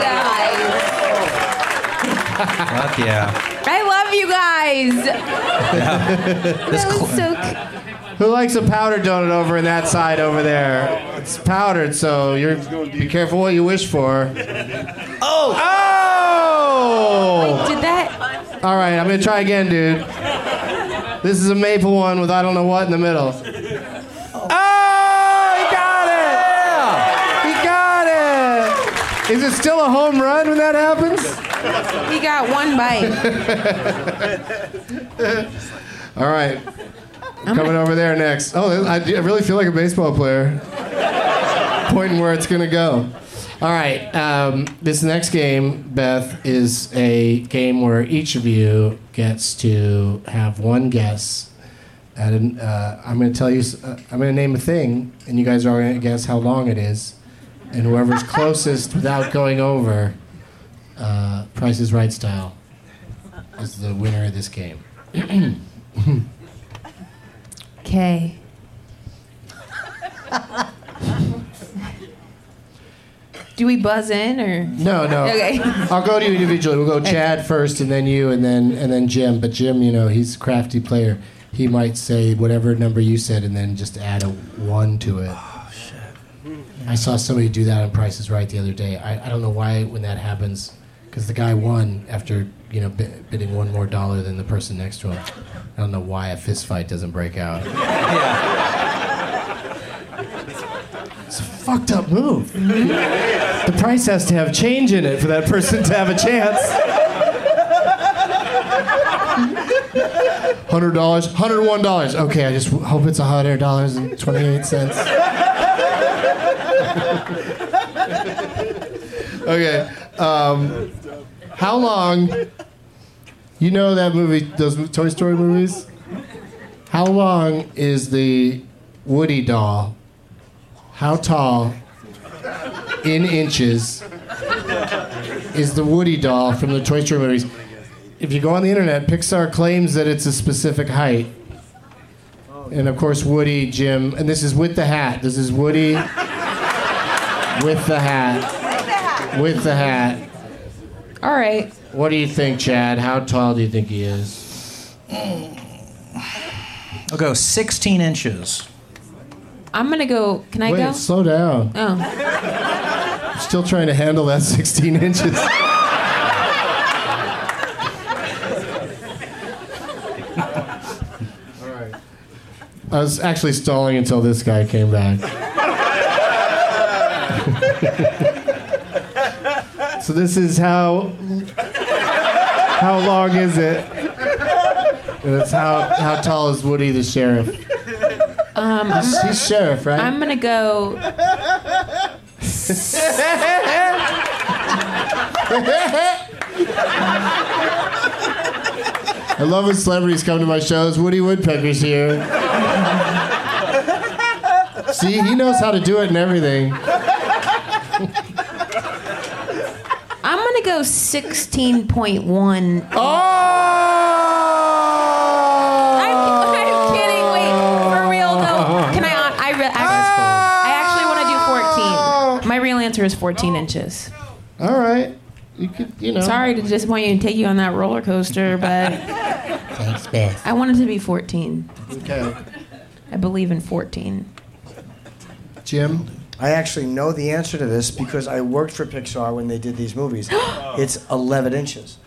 Fuck yeah. I love you guys. That was so. Who likes a powdered donut over in that side over there? It's powdered, so be careful what you wish for. Oh! Did that? All right, I'm gonna try again, dude. This is a maple one with I don't know what in the middle. Oh! He got it! He got it! Is it still a home run when that happens? He got one bite. All right. Coming over there next. Oh, I really feel like a baseball player. Pointing where it's going to go. All right. This next game, Beth, is a game where each of you gets to have one guess. I'm going to tell you, I'm going to name a thing, and you guys are going to guess how long it is. And whoever's closest without going over, Price is Right style, is the winner of this game. Okay. Do we buzz in or? No. Okay. I'll go to you individually. We'll go Chad first, and then you, and then Jim. But Jim, he's a crafty player. He might say whatever number you said, and then just add a 1 to it. Oh shit. I saw somebody do that on Price is Right the other day. I don't know why when that happens, because the guy won after bidding $1 more than the person next to him. I don't know why a fist fight doesn't break out. Yeah. It's fucked up move. The price has to have change in it for that person to have a chance. $100, $101. Okay, I just hope it's $100.28. Okay. How long? You know that movie, those Toy Story movies? How long is the Woody doll? How tall, in inches, is the Woody doll from the Toy Story movies? If you go on the internet, Pixar claims that it's a specific height. And of course, Woody, Jim, and this is with the hat. This is Woody with the hat. With the hat. All right. What do you think, Chad? How tall do you think he is? I'll go 16 inches. I'm gonna go. Can I go? Wait, slow down. Oh. I'm still trying to handle that 16 inches. All right. I was actually stalling until this guy came back. So this is how long is it? And it's how tall is Woody the sheriff? He's sheriff, right? I'm gonna go. I love when celebrities come to my shows. Woody Woodpecker's here. See, he knows how to do it and everything. I'm gonna go 16.1. Oh! I'm kidding. Wait, for real though. Can I actually want to do 14. My real answer is 14 inches. All right. You could, Sorry to disappoint you and take you on that roller coaster, but thanks, Beth. I wanted to be 14. Okay. I believe in 14. Jim? I actually know the answer to this because I worked for Pixar when they did these movies. It's 11 inches.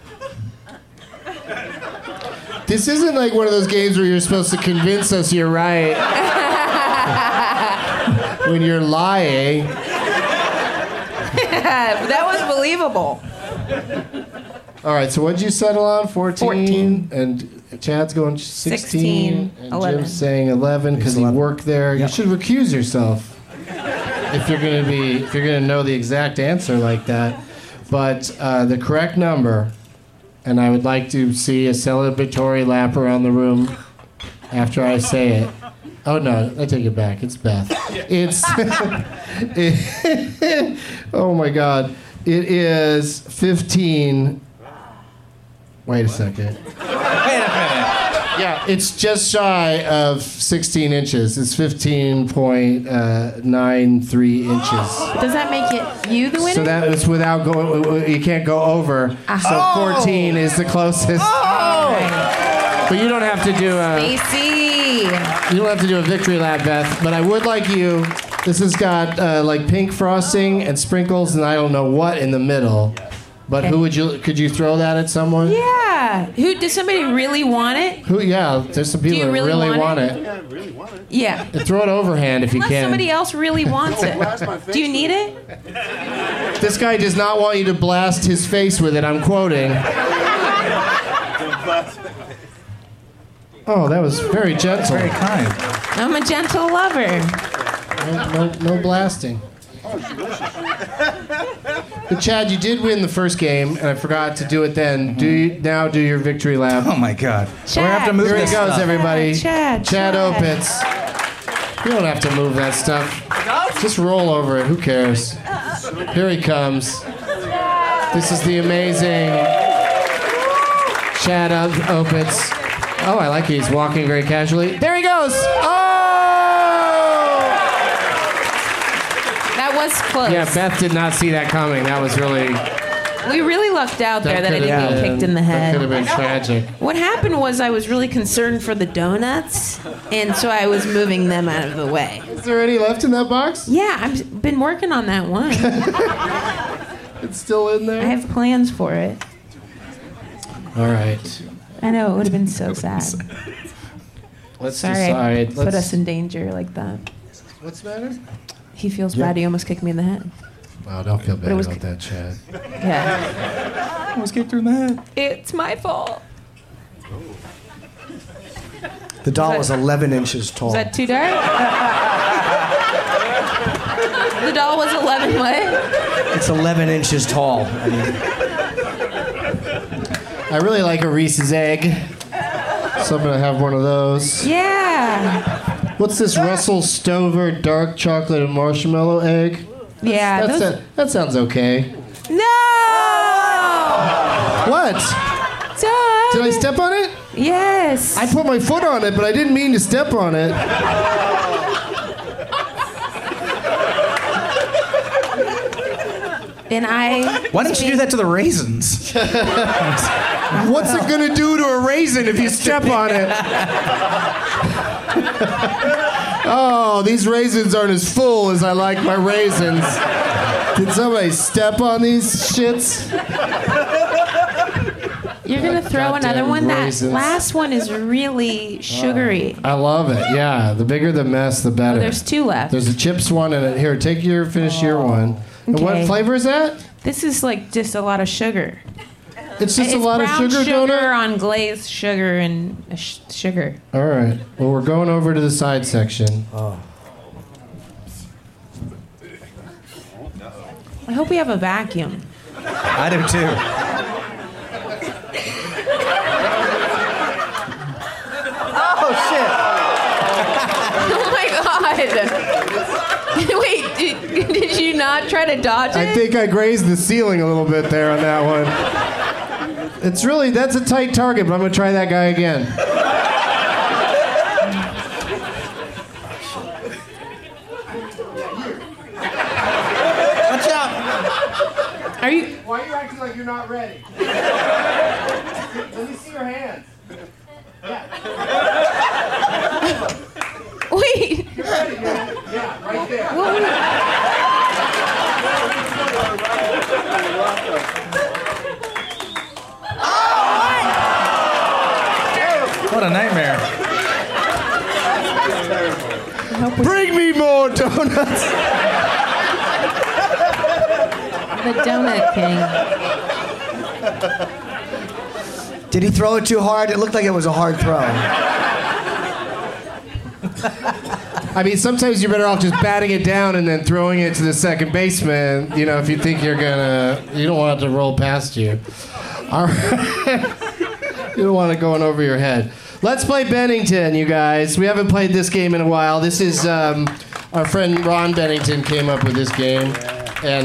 This isn't like one of those games where you're supposed to convince us you're right when you're lying. That was believable. All right, so what'd you settle on? 14? And Chad's going 16. And 11. Jim's saying 11 because he worked there. Yep. You should recuse yourself if you're gonna know the exact answer like that. But the correct number, and I would like to see a celebratory lap around the room after I say it. Oh no, I take it back. It's Beth. It's oh my God. It is 15. Wait a second. Wait a minute. Yeah, it's just shy of 16 inches. It's 15.93 inches. Does that make it you the winner? So that is without going. You can't go over. So 14 is the closest. But you don't have to do a. Stacy. You don't have to do a victory lap, Beth. But I would like you. This has got like pink frosting and sprinkles, and I don't know what in the middle. But who would you? Could you throw that at someone? Yeah. Who? Does somebody really want it? Who? Yeah. There's some people that really want it. Yeah. And throw it overhand if you Unless can. somebody else really wants it. Do you need it? This guy does not want you to blast his face with it. I'm quoting. Oh, that was very gentle. Very kind. I'm a gentle lover. No blasting. But Chad, you did win the first game, and I forgot to do it then. Do you now do your victory lap? Oh my God. Chad. We have to move Here he this goes, stuff. everybody. Chad. Opitz. You don't have to move that stuff. Just roll over it. Who cares? Here he comes. This is the amazing Chad Opitz. Oh, I like it. He's walking very casually. There he goes. Oh! That was close. Yeah, Beth did not see that coming. That was really. We really lucked out there that I didn't get kicked in the That head. could have been tragic. What happened was I was really concerned for the donuts, and so I was moving them out of the way. Is there any left in that box? Yeah, I've been working on that one. It's still in there? I have plans for it. All right. I know, it would have been so sad. Let's Sorry, I decide. put us in danger like that. What's the matter? He feels Yeah. bad. He almost kicked me in the head. Oh, don't feel bad it was- about that, Chad. Yeah. Almost kicked her in the head. It's my fault. The doll was 11 inches tall. Is that too dark? The doll was 11 what? It's 11 inches tall. I mean, I really like a Reese's egg, so I'm gonna have one of those. Yeah. What's this Russell Stover dark chocolate and marshmallow egg? Yeah. That sounds okay. No! What? Doug! Did I step on it? Yes. I put my foot on it, but I didn't mean to step on it. And Why didn't you do that to the raisins? What's it gonna do to a raisin if you step on it? Oh, these raisins aren't as full as I like my raisins. Did somebody step on these shits? You're gonna throw Goddamn another one. raisins. That last one is really sugary. I love it. Yeah, the bigger the mess, the better. Oh, there's two left. There's a chips one and here. Finish your one. And what Okay. flavor is that? This is like just a lot of sugar. It's just a lot of brown sugar, donut? on glazed sugar and sugar. All right. Well, we're going over to the side section. I hope we have a vacuum. I do too. oh Oh my god! Wait, did you not try to dodge it? I think I grazed the ceiling a little bit there on that one. That's a tight target, but I'm going to try that guy again. Watch out! Are you? Why are you acting like you're not ready? Let me see your hands. Wait. You're ready, man. Yeah, right there. What a nightmare. Bring me more donuts. The Donut King. Did he throw it too hard? It looked like it was a hard throw. I mean, sometimes you're better off just batting it down and then throwing it to the second baseman, if you think you don't want it to roll past you. All right. You don't want it going over your head. Let's play Bennington, you guys. We haven't played this game in a while. This is our friend Ron Bennington came up with this game, and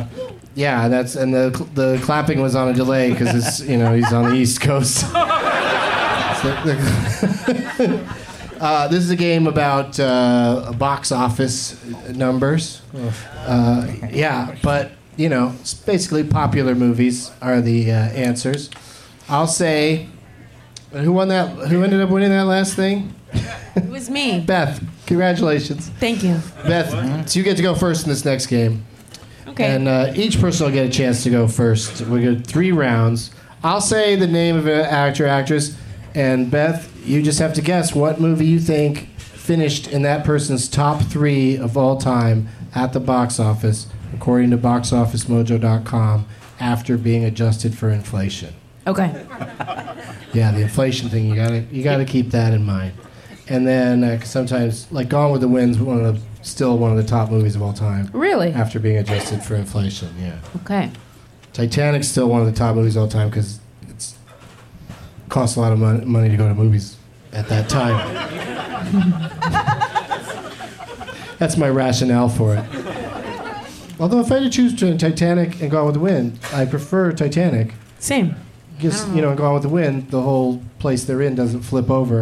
the clapping was on a delay because it's he's on the East Coast. This is a game about box office numbers. But it's basically popular movies are the answers. I'll say, who won that? Who ended up winning that last thing? It was me. Beth, congratulations. Thank you. Beth, so you get to go first in this next game. Okay. And each person will get a chance to go first. We get 3 rounds. I'll say the name of an actor, actress, and Beth, you just have to guess what movie you think finished in that person's top 3 of all time at the box office, according to BoxOfficeMojo.com, after being adjusted for inflation. Okay. Yeah, the inflation thing, you gotta keep that in mind. And then sometimes, like Gone with the Wind's still one of the top movies of all time. Really? After being adjusted for inflation, yeah. Okay. Titanic's still one of the top movies of all time because it costs a lot of money to go to movies at that time. That's my rationale for it. Although if I had to choose between Titanic and Gone with the Wind, I prefer Titanic. Same. Because, Gone with the Wind, the whole place they're in doesn't flip over.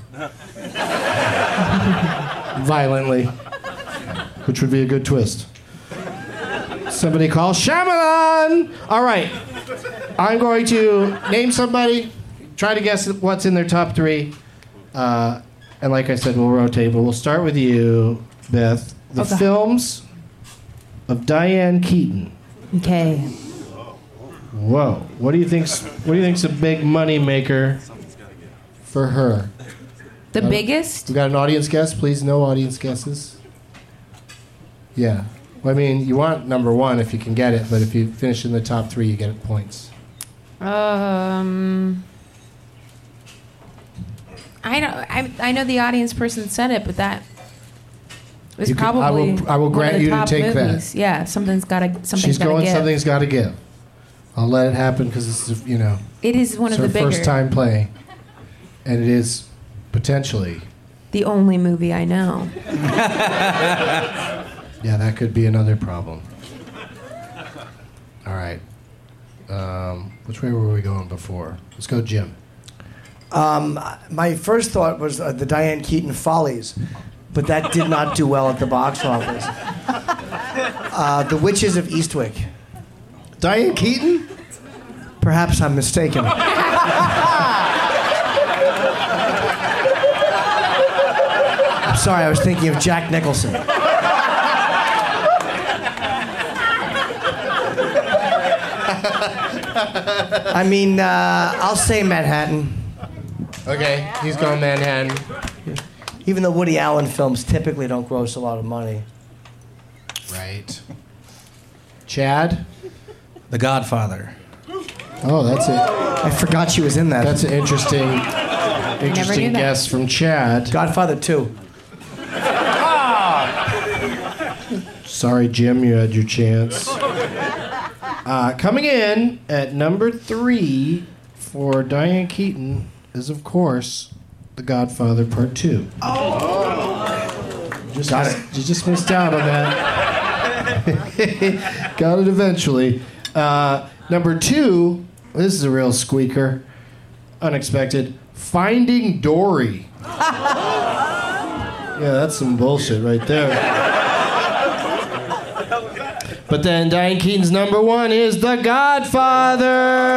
Violently. Which would be a good twist. Somebody call Shyamalan! All right. I'm going to name somebody, try to guess what's in their top 3. And like I said, we'll rotate, but we'll start with you, Beth. The films of Diane Keaton. Okay. Whoa. What do you think's a big money maker for her? The biggest? We got an audience guess, please. No audience guesses. Yeah. Well, I mean, you want number one if you can get it, but if you finish in the top 3, you get points. I know the audience person said it, but that was probably I will grant one of the you to top take movies. that. Yeah, something's got to She's going, give. something's got to give. I'll let it happen because it's, It is one it's of her the bigger. first time playing, and it is potentially. The only movie I know. Yeah, that could be another problem. All right. Which way were we going before? Let's go, Jim. My first thought was the Diane Keaton Follies, but that did not do well at the box office. The Witches of Eastwick. Diane Keaton? Perhaps I'm mistaken. I'm sorry, I was thinking of Jack Nicholson. I mean, I'll say Manhattan. Okay, he's going Manhattan. Even though Woody Allen films typically don't gross a lot of money. Right. Chad? The Godfather. Oh, that's it. I forgot she was in that. That's an interesting guess from Chad. Godfather 2. Sorry, Jim, you had your chance. Coming in at number 3 for Diane Keaton is, of course, The Godfather Part 2. You just missed out on that. Got it eventually. Number 2, this is a real squeaker. Unexpected. Finding Dory. Yeah, that's some bullshit right there. But then Diane Keaton's number 1 is The Godfather.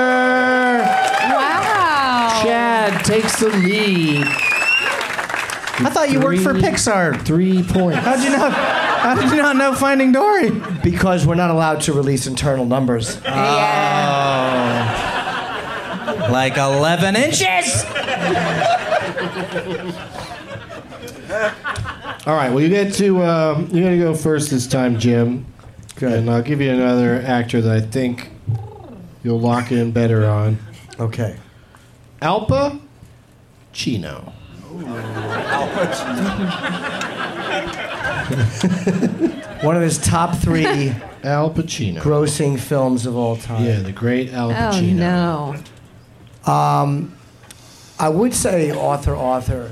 Wow. Chad takes the lead. I thought you worked for Pixar. 3 points. How did you not know Finding Dory? Because we're not allowed to release internal numbers. Like 11 inches. All right. Well, you get to go first this time, Jim. Good. And I'll give you another actor that I think you'll lock in better on. Okay. Al Pacino. One of his top 3 Al Pacino grossing films of all time. Yeah, the great Al Pacino. Oh no. I would say Arthur.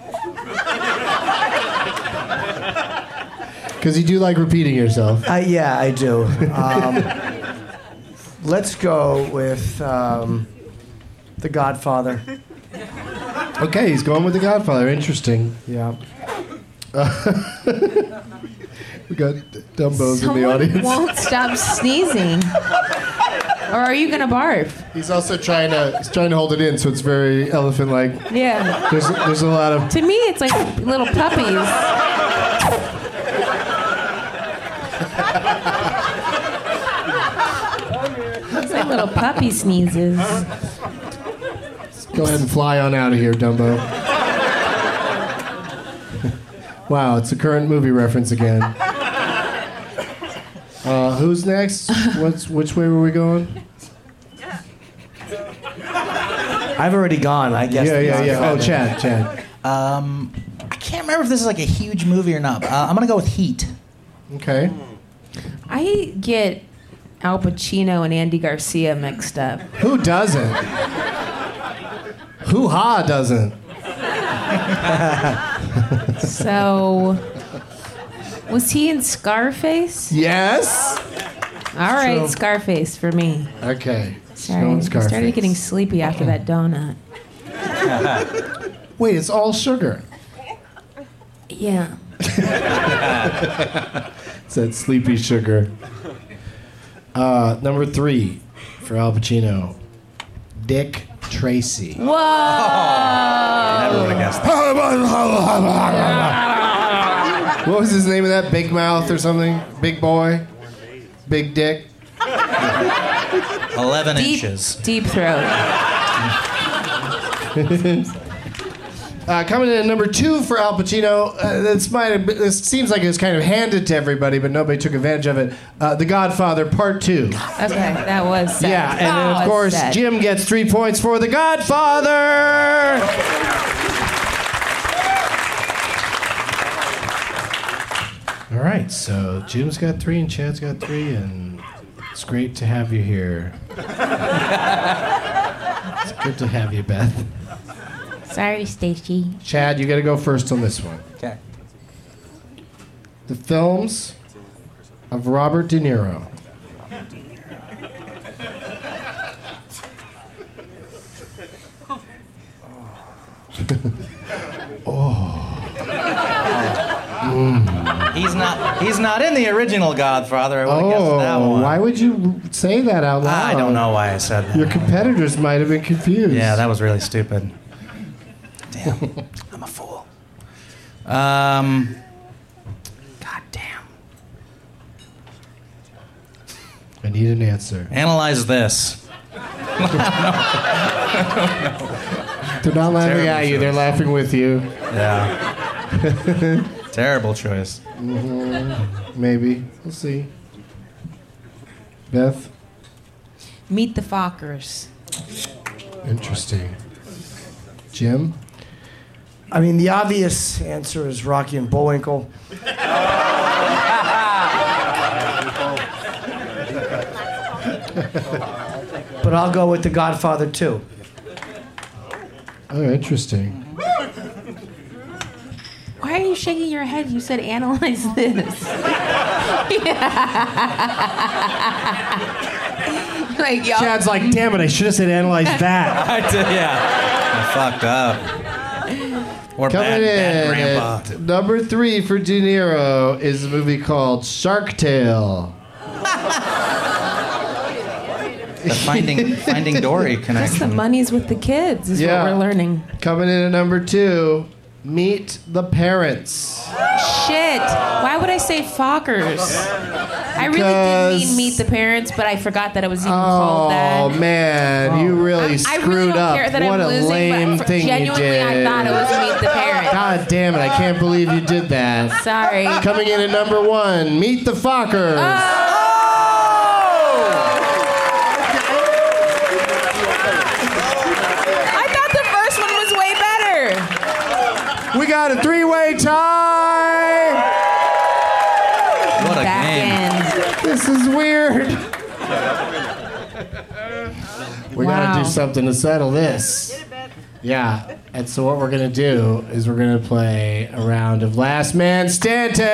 Because you do like repeating yourself. Yeah, I do. Let's go with The Godfather. Okay, he's going with The Godfather. Interesting. Yeah. We got Dumbos in the Someone audience. won't stop sneezing. Or are you gonna barf? He's also trying to hold it in, so it's very elephant-like. Yeah. There's a lot of. To me, it's like little puppies. It's like little puppy sneezes. Go ahead and fly on out of here, Dumbo. Wow, it's a current movie reference again. Who's next? Which way were we going? I've already gone, I guess. Yeah. Oh, Chad. I can't remember if this is like a huge movie or not. But I'm gonna go with Heat. Okay. I get Al Pacino and Andy Garcia mixed up. Who doesn't? Hoo-ha doesn't. So, was he in Scarface? Yes. All right, So- Scarface for me. Okay. Sorry, Going I Scarface. started getting sleepy after that donut. Wait, it's all sugar. Yeah. It's that sleepy sugar. Number 3 for Al Pacino. Dick Tracy. Whoa! Never would have guessed that. What was his name of that? Big Mouth or something? Big Boy? Big Dick? 11 inches. Deep throat. Coming in at number 2 for Al Pacino. This seems like it was kind of handed to everybody, but nobody took advantage of it. The Godfather Part 2. Okay, that was sad. Yeah, and then of course sad. Jim gets 3 points for The Godfather. All right, so Jim's got 3 and Chad's got 3, and it's great to have you here. It's good to have you, Beth. Sorry, Stacy. Chad, you got to go first on this one. Okay. The films of Robert De Niro. He's not in the original Godfather. I would have guessed that one. Why would you say that out loud? I don't know why I said that. Your competitors might have been confused. Yeah, that was really stupid. Damn, I'm a fool. God damn. I need an answer. Analyze this. They're not laughing at you. They're laughing with you. Yeah. Terrible choice. Maybe. We'll see. Beth? Meet the Fockers. Interesting. Jim? I mean, the obvious answer is Rocky and Bullwinkle. But I'll go with The Godfather 2. Oh, interesting. Why are you shaking your head? You said analyze this. Like, y'all. Chad's like, damn it, I should have said analyze that. I did, yeah. I fucked up. Or Coming bad in grandpa. at number 3 for De Niro is a movie called Shark Tale. The Finding Dory Just connection. the money's with the kids is what we're learning. Coming in at number 2, Meet the Parents. Shit. Why would I say Fockers? I really did mean Meet the Parents, but I forgot that it was even called that. Oh man, you really I screwed really don't up. care that What I'm a losing, lame but thing you genuinely did. I thought it was Meet the Parents. God damn it, I can't believe you did that. Sorry. Coming in at number 1, Meet the Fockers. I thought the first one was way better. We got a 3-way tie. What a game. This is weird. We gotta do something to settle this. Yeah, and so what we're gonna do is we're gonna play a round of Last Man Standing.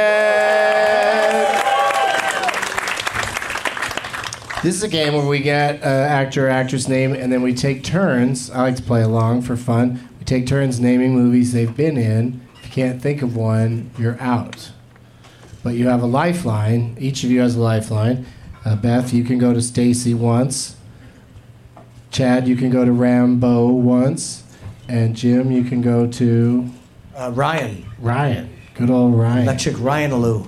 This is a game where we get actor or actress name, and then we take turns. I like to play along for fun. We take turns naming movies they've been in. If you can't think of one, you're out. But you have a lifeline. Each of you has a lifeline. Beth, you can go to Stacy once. Chad, you can go to Rambo once. And Jim, you can go to... Ryan. Ryan. Good old Ryan. That chick, Ryan Alou.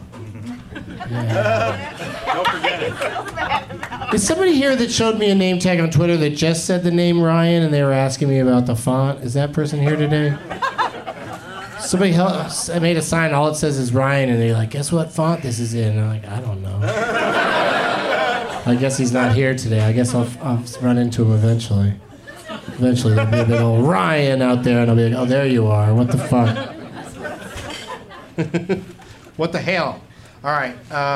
Is somebody here that showed me a name tag on Twitter that just said the name Ryan and they were asking me about the font? Is that person here today? Somebody made a sign, all it says is Ryan, and they're like, guess what font this is in? And I'm like, I don't know. I guess he's not here today. I guess I'll run into him eventually. Eventually there'll be a big old Ryan out there, and I'll be like, oh, there you are. What the fuck? What the hell? All right.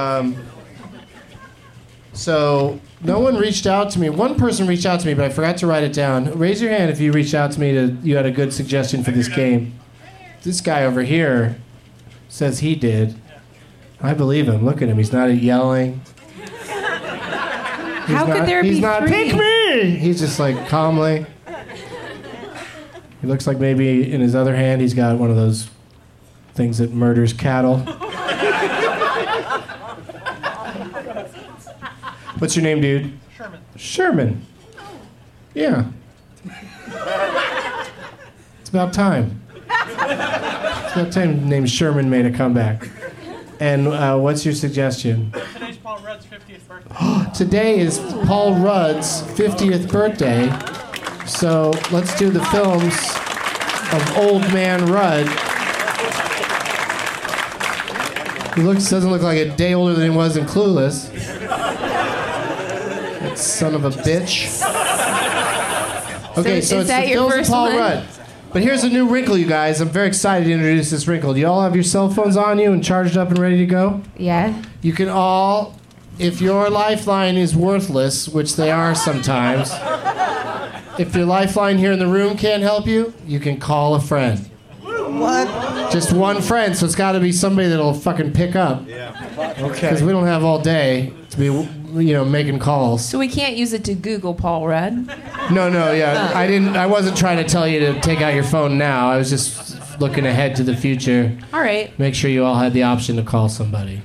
So no one reached out to me. One person reached out to me, but I forgot to write it down. Raise your hand if you reached out to me. You had a good suggestion for this game. This guy over here says he did. I believe him. Look at him. He's not yelling. How could there be He's not, three? pick me! He's just like calmly. He looks like maybe in his other hand he's got one of those things that murders cattle. What's your name, dude? Sherman. Sherman. Yeah. It's about time. It's about time the name Sherman made a comeback. And what's your suggestion? Today's Paul Rudd's 50th birthday. Today is Paul Rudd's 50th birthday. So let's do the films of Old Man Rudd. He doesn't look like a day older than he was in Clueless. That son of a bitch. Okay, so is it's that the your Phils and first Paul one? Rudd. But here's a new wrinkle, you guys. I'm very excited to introduce this wrinkle. Do you all have your cell phones on you and charged up and ready to go? Yeah. You can all, if your lifeline is worthless, which they are sometimes, if your lifeline here in the room can't help you, you can call a friend. What? Just one friend, so it's got to be somebody that'll fucking pick up. Okay. Because we don't have all day to be, making calls. So we can't use it to Google Paul Rudd? No, yeah. I wasn't trying to tell you to take out your phone now. I was just looking ahead to the future. All right. Make sure you all had the option to call somebody.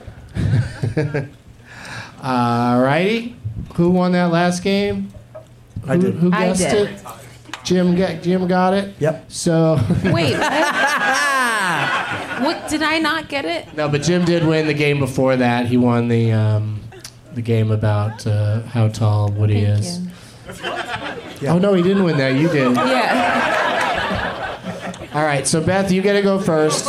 Alrighty. Who won that last game? I did. Who I guessed did. it? Jim got it? Yep. So Wait, what? Did I not get it? no, but Jim did win the game before that. He won the game about how tall Woody Thank is. you. Oh no, he didn't win that. You did. Yeah. All right, so Beth, you get to go first.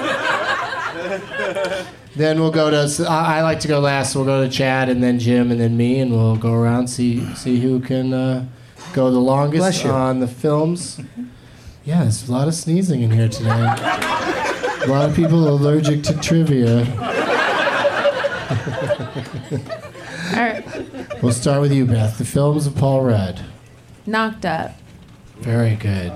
Then we'll go to. I like to go last. So we'll go to Chad, and then Jim, and then me, and we'll go around see who can go the longest Bless you. on the films. Yeah, there's a lot of sneezing in here today. A lot of people allergic to trivia. All right. We'll start with you, Beth. The films of Paul Rudd. Knocked Up. Very good.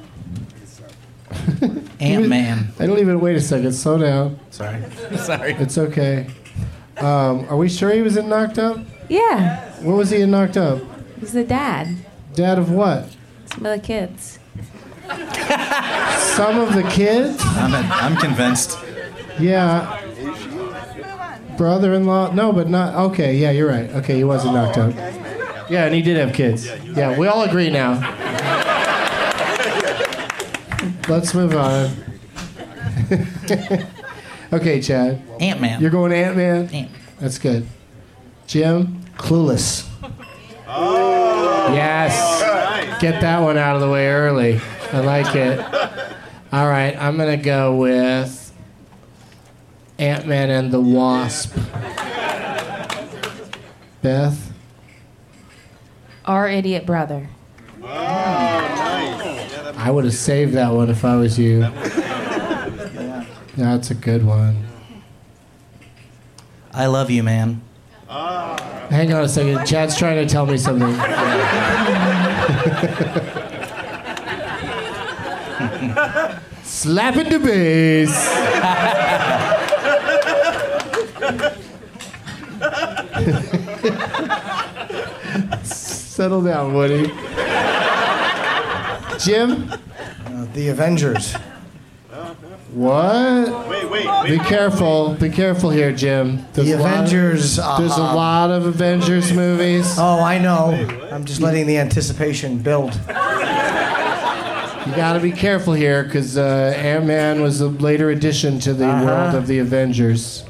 Ant-Man. I don't even. Wait a second. Slow down. Sorry. It's okay. Are we sure he was in Knocked Up? Yeah. What was he in Knocked Up? He's the dad. Dad of what? Some of the kids. Some of the kids? I'm convinced. Yeah. Brother-in-law? No, but not. Okay, yeah, you're right. Okay, he wasn't knocked up. Yeah, and he did have kids. Yeah, we all agree now. Let's move on. Okay, Chad. Ant-Man. You're going Ant-Man? Ant. That's good. Jim? Clueless. Yes. Get that one out of the way early. I like it. All right, I'm going to go with Ant-Man and the Wasp. Beth? Our Idiot Brother. I would have saved that one if I was you. That's a good one. I Love You, Man. Hang on a second. Chad's trying to tell me something. Slapping the bass. Settle down, Woody. Jim? The Avengers. What? Wait. Be careful. Be careful here, Jim. The Avengers. There's a lot of Avengers movies. Oh, I know. I'm just letting the anticipation build. You got to be careful here because Ant-Man was a later addition to the world of the Avengers.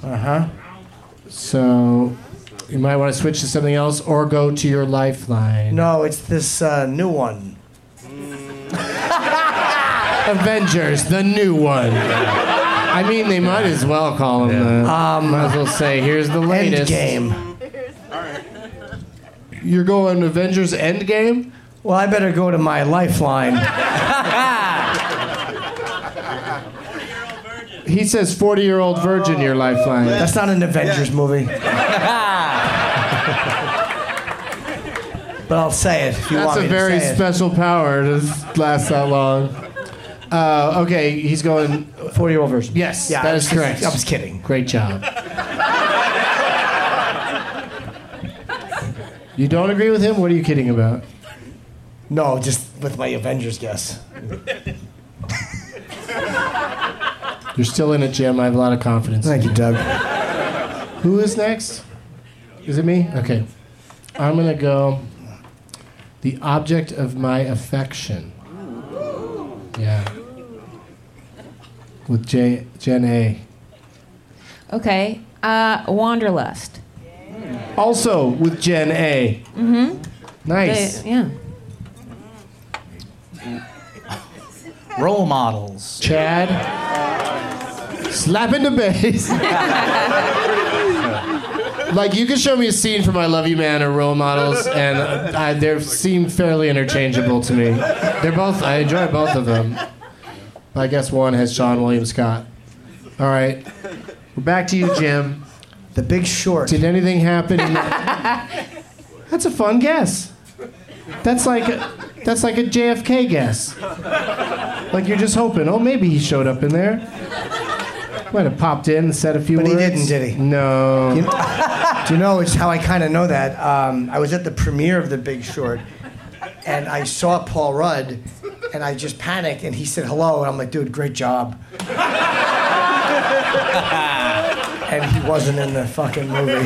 So you might want to switch to something else or go to your lifeline. No, it's this new one. Avengers, the new one. I mean, they might as well call him that. Might as well say, here's the latest. Endgame. You're going Avengers Endgame? Well, I better go to my lifeline. He says 40-year-old virgin, your lifeline. That's not an Avengers movie. But I'll say it if you want me to say it. That's a very special power to last that long. Okay, he's going 40-year-old version. Yes, Yeah, that is correct. I was kidding. Great job. You don't agree with him? What are you kidding about? No, just with my Avengers guess. You're still in it, Jim. I have a lot of confidence. Thank you, Doug. Who is next? Is it me? Okay. I'm going to go The Object of My Affection. Yeah. With Jen A. Okay. Wanderlust. Also with Jen A. Mm-hmm. Nice. Yeah. Role models. Chad, slapping the bass. Like, you can show me a scene from I Love You Man or Role Models, and they seem fairly interchangeable to me. I enjoy both of them. I guess one has Sean William Scott. All right, we're back to you, Jim. The Big Short. Did anything happen? That's a fun guess. That's like a JFK guess. Like you're just hoping, oh, maybe he showed up in there. Might have popped in and said a few words. But he didn't, did he? No. Do you know, it's how I kind of know that. I was at the premiere of The Big Short, and I saw Paul Rudd, and I just panicked, and he said hello, and I'm like, dude, great job. And he wasn't in the fucking movie.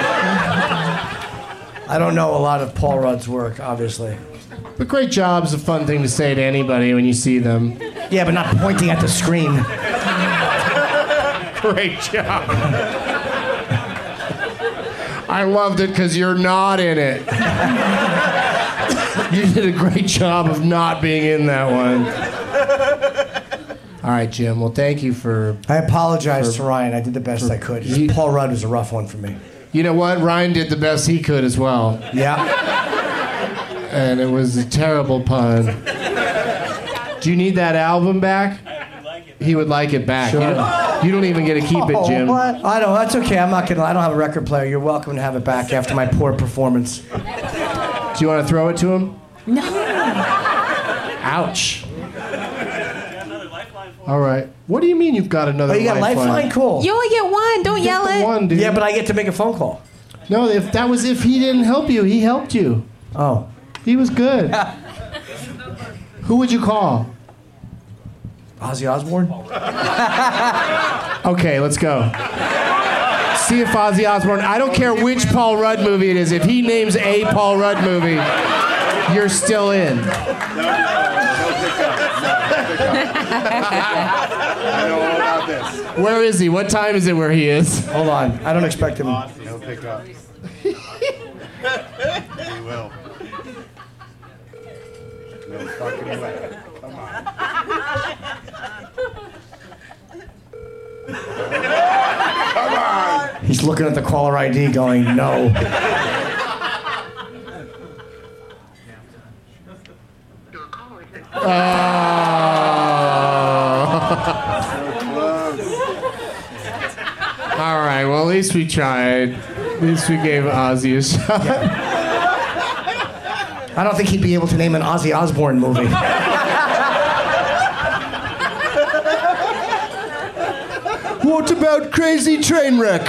I don't know a lot of Paul Rudd's work, obviously. But great job's a fun thing to say to anybody when you see them. Yeah, but not pointing at the screen. Great job. I loved it because you're not in it. You did a great job of not being in that one. All right, Jim. Well, thank you for... I apologize to Ryan. I did the best I could. Paul Rudd was a rough one for me. You know what? Ryan did the best he could as well. Yeah. And it was a terrible pun. Do you need that album back? He would like it back. Sure. You don't even get to keep it, Jim. What? I don't. That's okay. I'm not gonna. I don't have a record player. You're welcome to have it back after my poor performance. Do you want to throw it to him? No. Ouch. All right. What do you mean you've got another? Oh, you got Lifeline? Cool. You only get one. Don't yell it. One, dude. Yeah, but I get to make a phone call. No, if he didn't help you, he helped you. Oh. He was good. Who would you call? Ozzy Osbourne? Okay, let's go. See if Ozzy Osbourne... I don't care which Paul Rudd movie it is. If he names a Paul Rudd movie, you're still in. I know all about this. Where is he? What time is it where he is? Hold on. I don't expect him. He'll pick up. He will. No fucking way. Come on. Come on. He's looking at the caller ID going, no. All right, well, at least we tried. At least we gave Ozzy a shot. Yeah. I don't think he'd be able to name an Ozzy Osbourne movie. What about Crazy Trainwreck?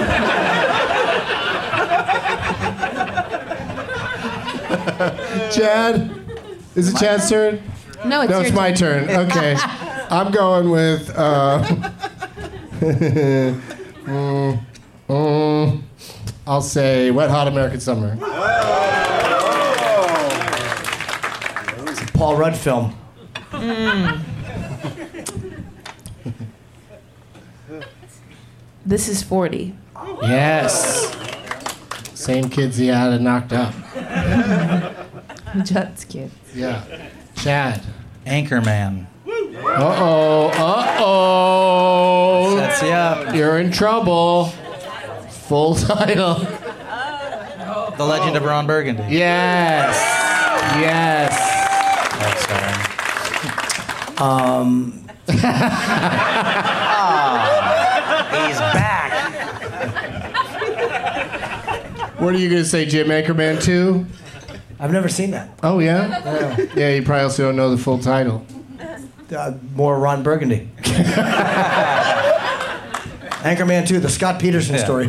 Chad? Is it Chad's turn? No, it's your my turn. Okay. I'm going with... I'll say Wet Hot American Summer. It's a Paul Rudd film. This is 40. Yes. Same kids he had knocked up. Judd's kids. Yeah. Chad. Anchorman. Uh-oh. Uh-oh. Sets you up. You're in trouble. Full title. The Legend of Ron Burgundy. Yes. Yes. Oh, sorry. He's back. What are you going to say, Jim? Anchorman 2? I've never seen that. Oh, yeah? Yeah, you probably also don't know the full title. More Ron Burgundy. Anchorman 2, the Scott Peterson story.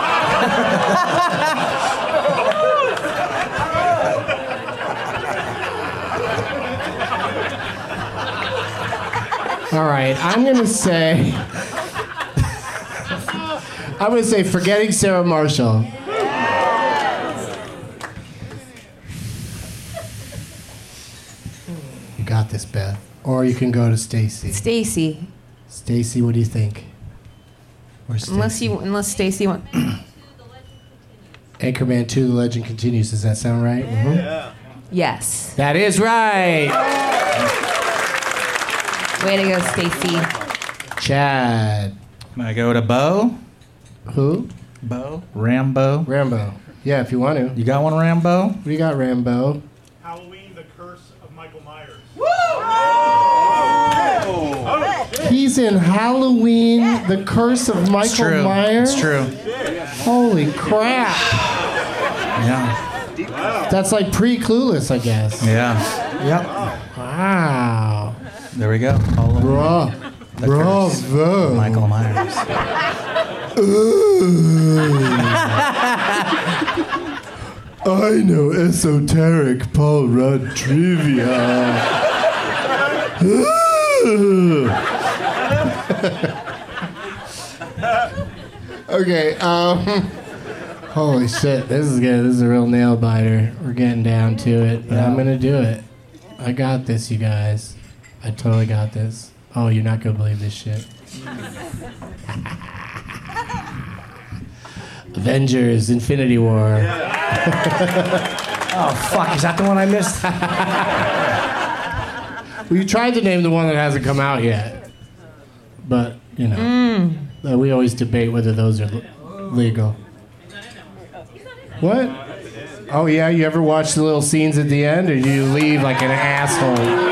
All right, I'm going to say Forgetting Sarah Marshall. You got this, Beth. Or you can go to Stacy. Stacy. Stacy, what do you think? Or Stacy? Unless Stacy wants. Anchorman 2, The Legend Continues. Does that sound right? Mm-hmm. Yeah. Yes. That is right. Way to go, Stacy. Chad. Can I go to Bo? Who? Bo? Rambo? Rambo. Yeah, if you want to. You got one, Rambo? What do you got, Rambo? Halloween, The Curse of Michael Myers. He's in Halloween, The Curse of Michael It's true. Myers? It's true. Holy crap. Yeah. That's like pre-Clueless, I guess. Yeah. Yep. Wow. There we go. Bro. Bravo. Michael Myers. I know esoteric Paul Rudd trivia. Okay, holy shit, this is good. This is a real nail biter. We're getting down to it, but I'm gonna do it. I got this, you guys. I totally got this. Oh, you're not gonna believe this shit. Avengers, Infinity War. Oh, fuck. Is that the one I missed? Well, you tried to name the one that hasn't come out yet. But, you know, we always debate whether those are legal. What? Oh, yeah? You ever watch the little scenes at the end, or do you leave like an asshole?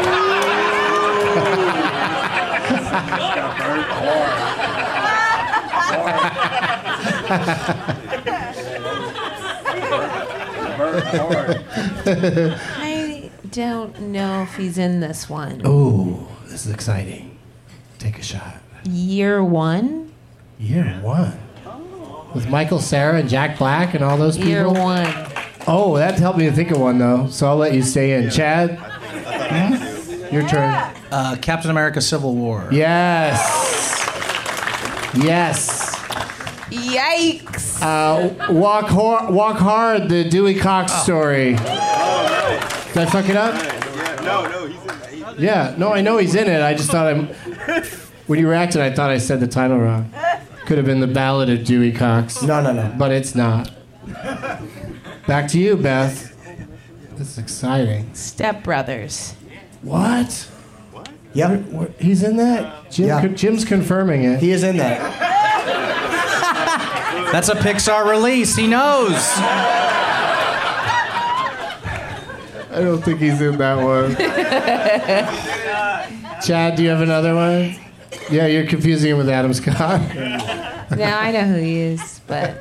I don't know if he's in this one. Oh, this is exciting. Take a shot. Year one? Year one? With Michael Cera and Jack Black and all those people? Year one. Oh, that helped me to think of one, though, so I'll let you stay in. Chad? Your turn. Captain America Civil War. Yes. Yes. Yikes. Walk Hard, the Dewey Cox story. Did I fuck it up? No, he's in. Yeah, no, I know he's in it. I just thought when you reacted, I thought I said the title wrong. Could have been The Ballad of Dewey Cox. No. But it's not. Back to you, Beth. This is exciting. Step Brothers. What? Yep. He's in that? Jim's confirming it. He is in that. That's a Pixar release. He knows. I don't think he's in that one. Chad, do you have another one? Yeah, you're confusing him with Adam Scott. No, I know who he is, but...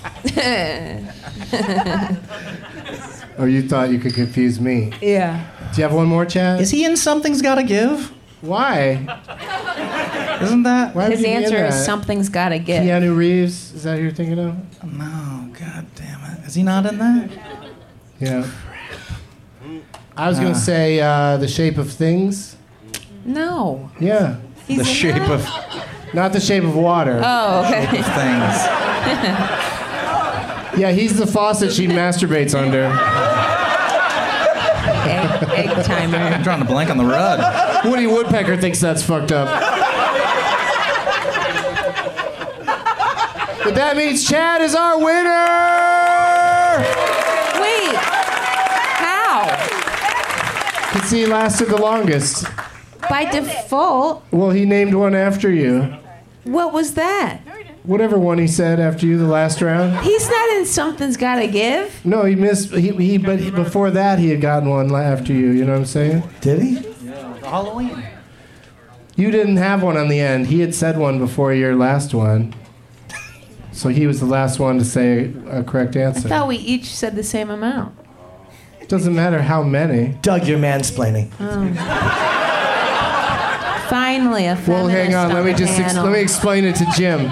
Oh, you thought you could confuse me? Yeah. Do you have one more, Chad? Is he in Something's Gotta Give? Why? Isn't that? Why would His he be in answer is that? Something's Gotta Give. Keanu Reeves? Is that who you're thinking of? No, god damn it. Is he not in that? Yeah. I was going to say The Shape of Things. No. Yeah. He's The in Shape that? of Not The Shape of Water. Oh, okay. Things. Yeah, he's the faucet she masturbates under. Egg timer. I'm drawing a blank on the rug. Woody Woodpecker thinks that's fucked up. But that means Chad is our winner! Wait. How? Because he lasted the longest. By default, Well, he named one after you. what was that? Whatever one he said after you the last round. He's not in Something's Gotta Give. No, he missed. But before that, he had gotten one after you. You know what I'm saying? Did he? Halloween. You didn't have one on the end. He had said one before your last one. So he was the last one to say a correct I answer. thought we each said the same amount. Doesn't matter how many. Doug, you're mansplaining. Finally, a feminist Well, hang on. Let me the just panel. let me explain it to Jim.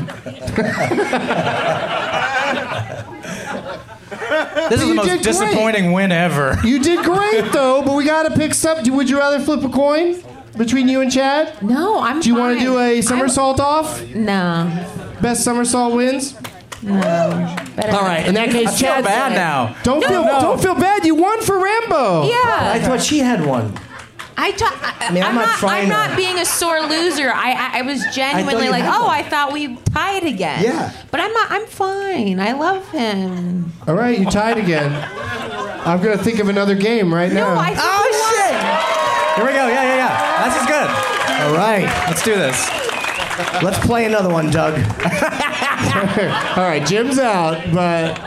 This is You the most did great. disappointing win ever. You did great, though. But we got to pick something. Would you rather flip a coin between you and Chad? No, I'm Do you want to fine. do a somersault off? No. Best somersault wins. No. All right. In that case, I feel Chad. bad now. Don't feel bad. You won for Rambo. Yeah. I thought she had one. I'm not being a sore loser. I was genuinely you like, had oh, one. I thought we tied again. Yeah. But I'm fine. I love him. All right, you tied again. I'm gonna think of another game right now. No, I think we won. Here we go. Yeah. This is good. All right. Let's do this. Let's play another one, Doug. All right, Jim's out, but.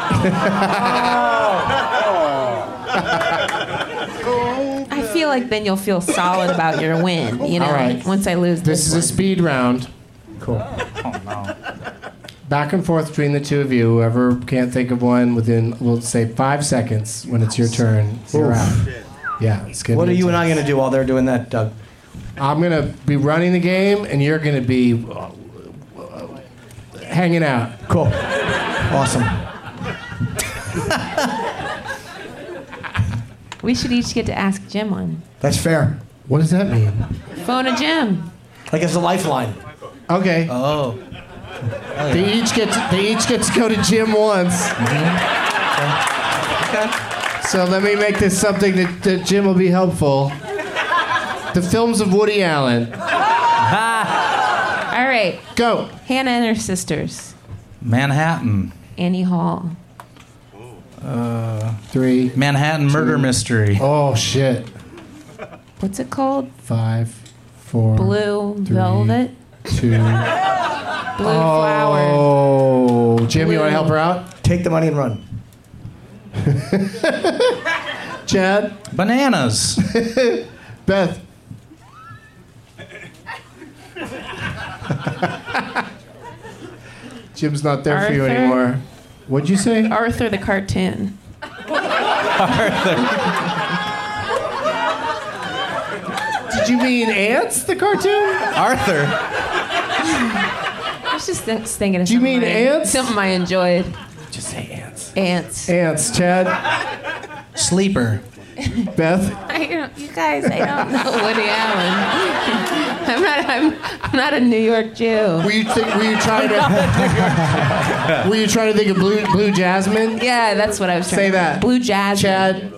I feel like then you'll feel solid about your win. You know, All right. once I lose this. This is a speed round. Cool. Oh, no. Back and forth between the two of you. Whoever can't think of one within, we'll say 5 seconds when it's your turn. You're Oof. out. Yeah, it's good. What are you and I going to do while they're doing that, Doug? I'm going to be running the game, and you're going to be hanging out. Cool. Awesome. We should each get to ask Jim one. That's fair. What does that mean? Phone a Jim. Like it's a lifeline. Okay. Oh. They each get to go to Jim once. Okay. So let me make this something that Jim will be helpful. The films of Woody Allen. All right. Go. Hannah and her sisters. Manhattan. Annie Hall. 3. Manhattan Murder Mystery. Oh shit. What's it called? 5, 4. Blue 3, Velvet. 2. Blue Flower. Oh, Jim, you want to help her out? Take the money and run. Chad? Bananas. Beth? Jim's not there for you Arthur? anymore. What'd you say? Arthur the cartoon. Did you mean Ants, the cartoon? Arthur. I was just thinking of Do you something mean ants? Something I enjoyed. Just say ants. Ants. Ants, Chad. Sleeper. Beth? You guys, I don't know Woody Allen. I'm not a New York Jew. Were you trying to think of Blue Jasmine? Yeah, that's what I was trying Say to that. Blue Jasmine. Chad?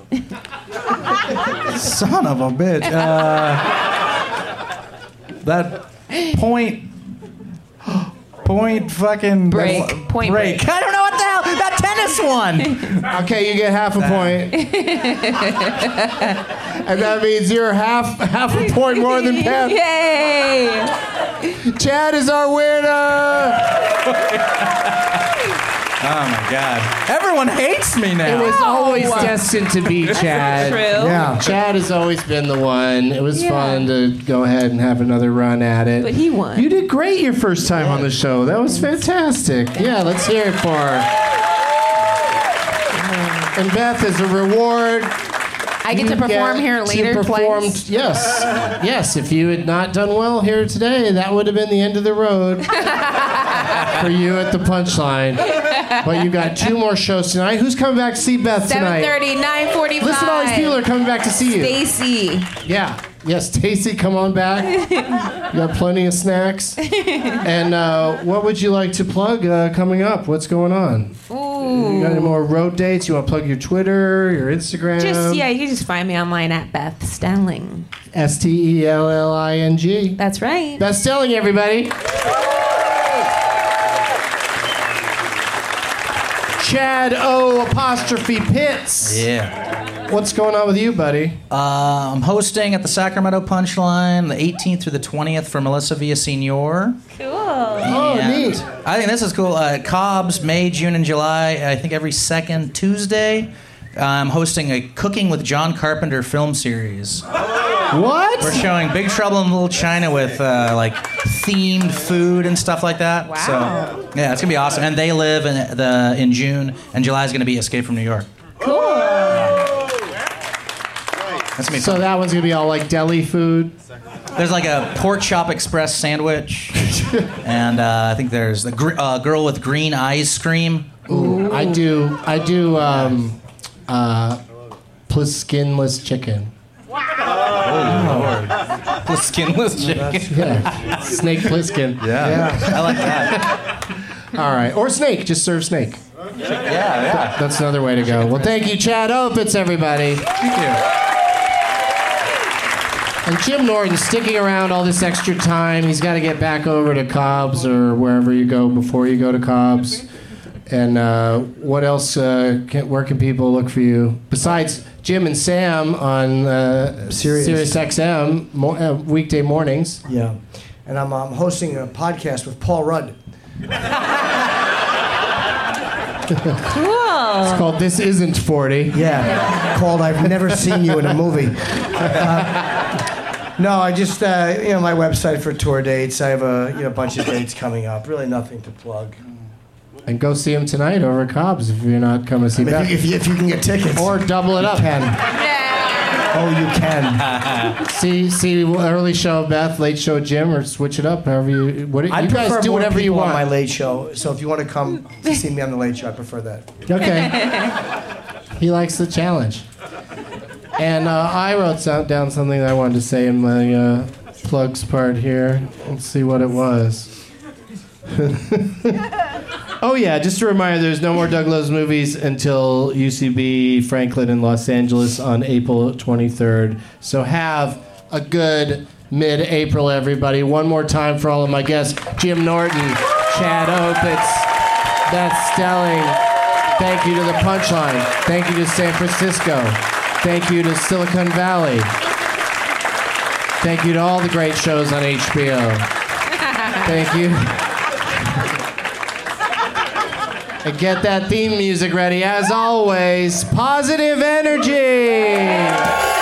Son of a bitch. That point fucking Break. Point break. break. I don't know what the hell. That tennis one. Okay, you get half a point. And that means you're half a point more than Beth. Yay! Chad is our winner. Oh my God. Everyone hates me now. It was always destined to be Chad. True. Yeah, Chad has always been the one. It was fun to go ahead and have another run at it. But he won. You did great your first time on the show. That was fantastic. Yeah, let's hear it for her. And Beth, as a reward, I get to perform here later twice. Yes. If you had not done well here today, that would have been the end of the road for you at the Punchline. But you got 2 more shows tonight. Who's coming back to see Beth tonight? 7:30, 9:45. Listen to all these people are coming back to see you. Stacy. Yeah. Yes, Stacy, come on back. You got plenty of snacks. And what would you like to plug coming up? What's going on? Ooh. You got any more road dates? You want to plug your Twitter, your Instagram? You can just find me online at Beth Stelling. Stelling. That's right. Beth Stelling, everybody. Chad O''Pitts. Yeah. What's going on with you, buddy? I'm hosting at the Sacramento Punchline the 18th through the 20th for Melissa Villaseñor. Cool. Oh, neat. I think this is cool. Cobb's, May, June, and July. I think every second Tuesday. I'm hosting a Cooking with John Carpenter film series. What? We're showing Big Trouble in Little China with like themed food and stuff like that. Wow. So yeah, it's gonna be awesome. And They Live in June, and July is gonna be Escape from New York. Cool. That's gonna be So fun. that one's going to be all like deli food? There's like a Pork Chop Express sandwich, and I think there's the girl with green eyes scream. Ooh, I do skinless chicken. Skinless chicken. Yeah. Snake Plissken. Yeah. I like that. All right. Or snake. Just serve snake. Yeah. That's another way to go. Well, thank you, Chad O''Pitts, everybody. Thank you. And Jim Norton sticking around all this extra time. He's got to get back over to Cobb's or wherever you go before you go to Cobb's. And what else? Where can people look for you besides Jim and Sam on Sirius XM weekday mornings. Yeah. And I'm hosting a podcast with Paul Rudd. Cool. It's called This Isn't 40. Yeah. Called I've Never Seen You in a Movie. No, I just, my website for tour dates. I have a bunch of dates coming up. Really nothing to plug. And go see him tonight over at Cobb's if you're not coming to see Beth. If you can get tickets. Or double it up. You can. Oh, you can. see early show Beth, late show Jim, or switch it up however you. You guys do whatever you want. On my late show. So if you want to come to see me on the late show, I prefer that. Okay. He likes the challenge. And I wrote down something that I wanted to say in my plugs part here. Let's see what it was. Oh yeah, just a reminder, there's no more Doug Loves Movies until UCB Franklin in Los Angeles on April 23rd. So have a good mid-April, everybody. One more time for all of my guests. Jim Norton, Chad Opitz, Beth Stelling. Thank you to The Punchline. Thank you to San Francisco. Thank you to Silicon Valley. Thank you to all the great shows on HBO. Thank you. And get that theme music ready. As always, positive energy!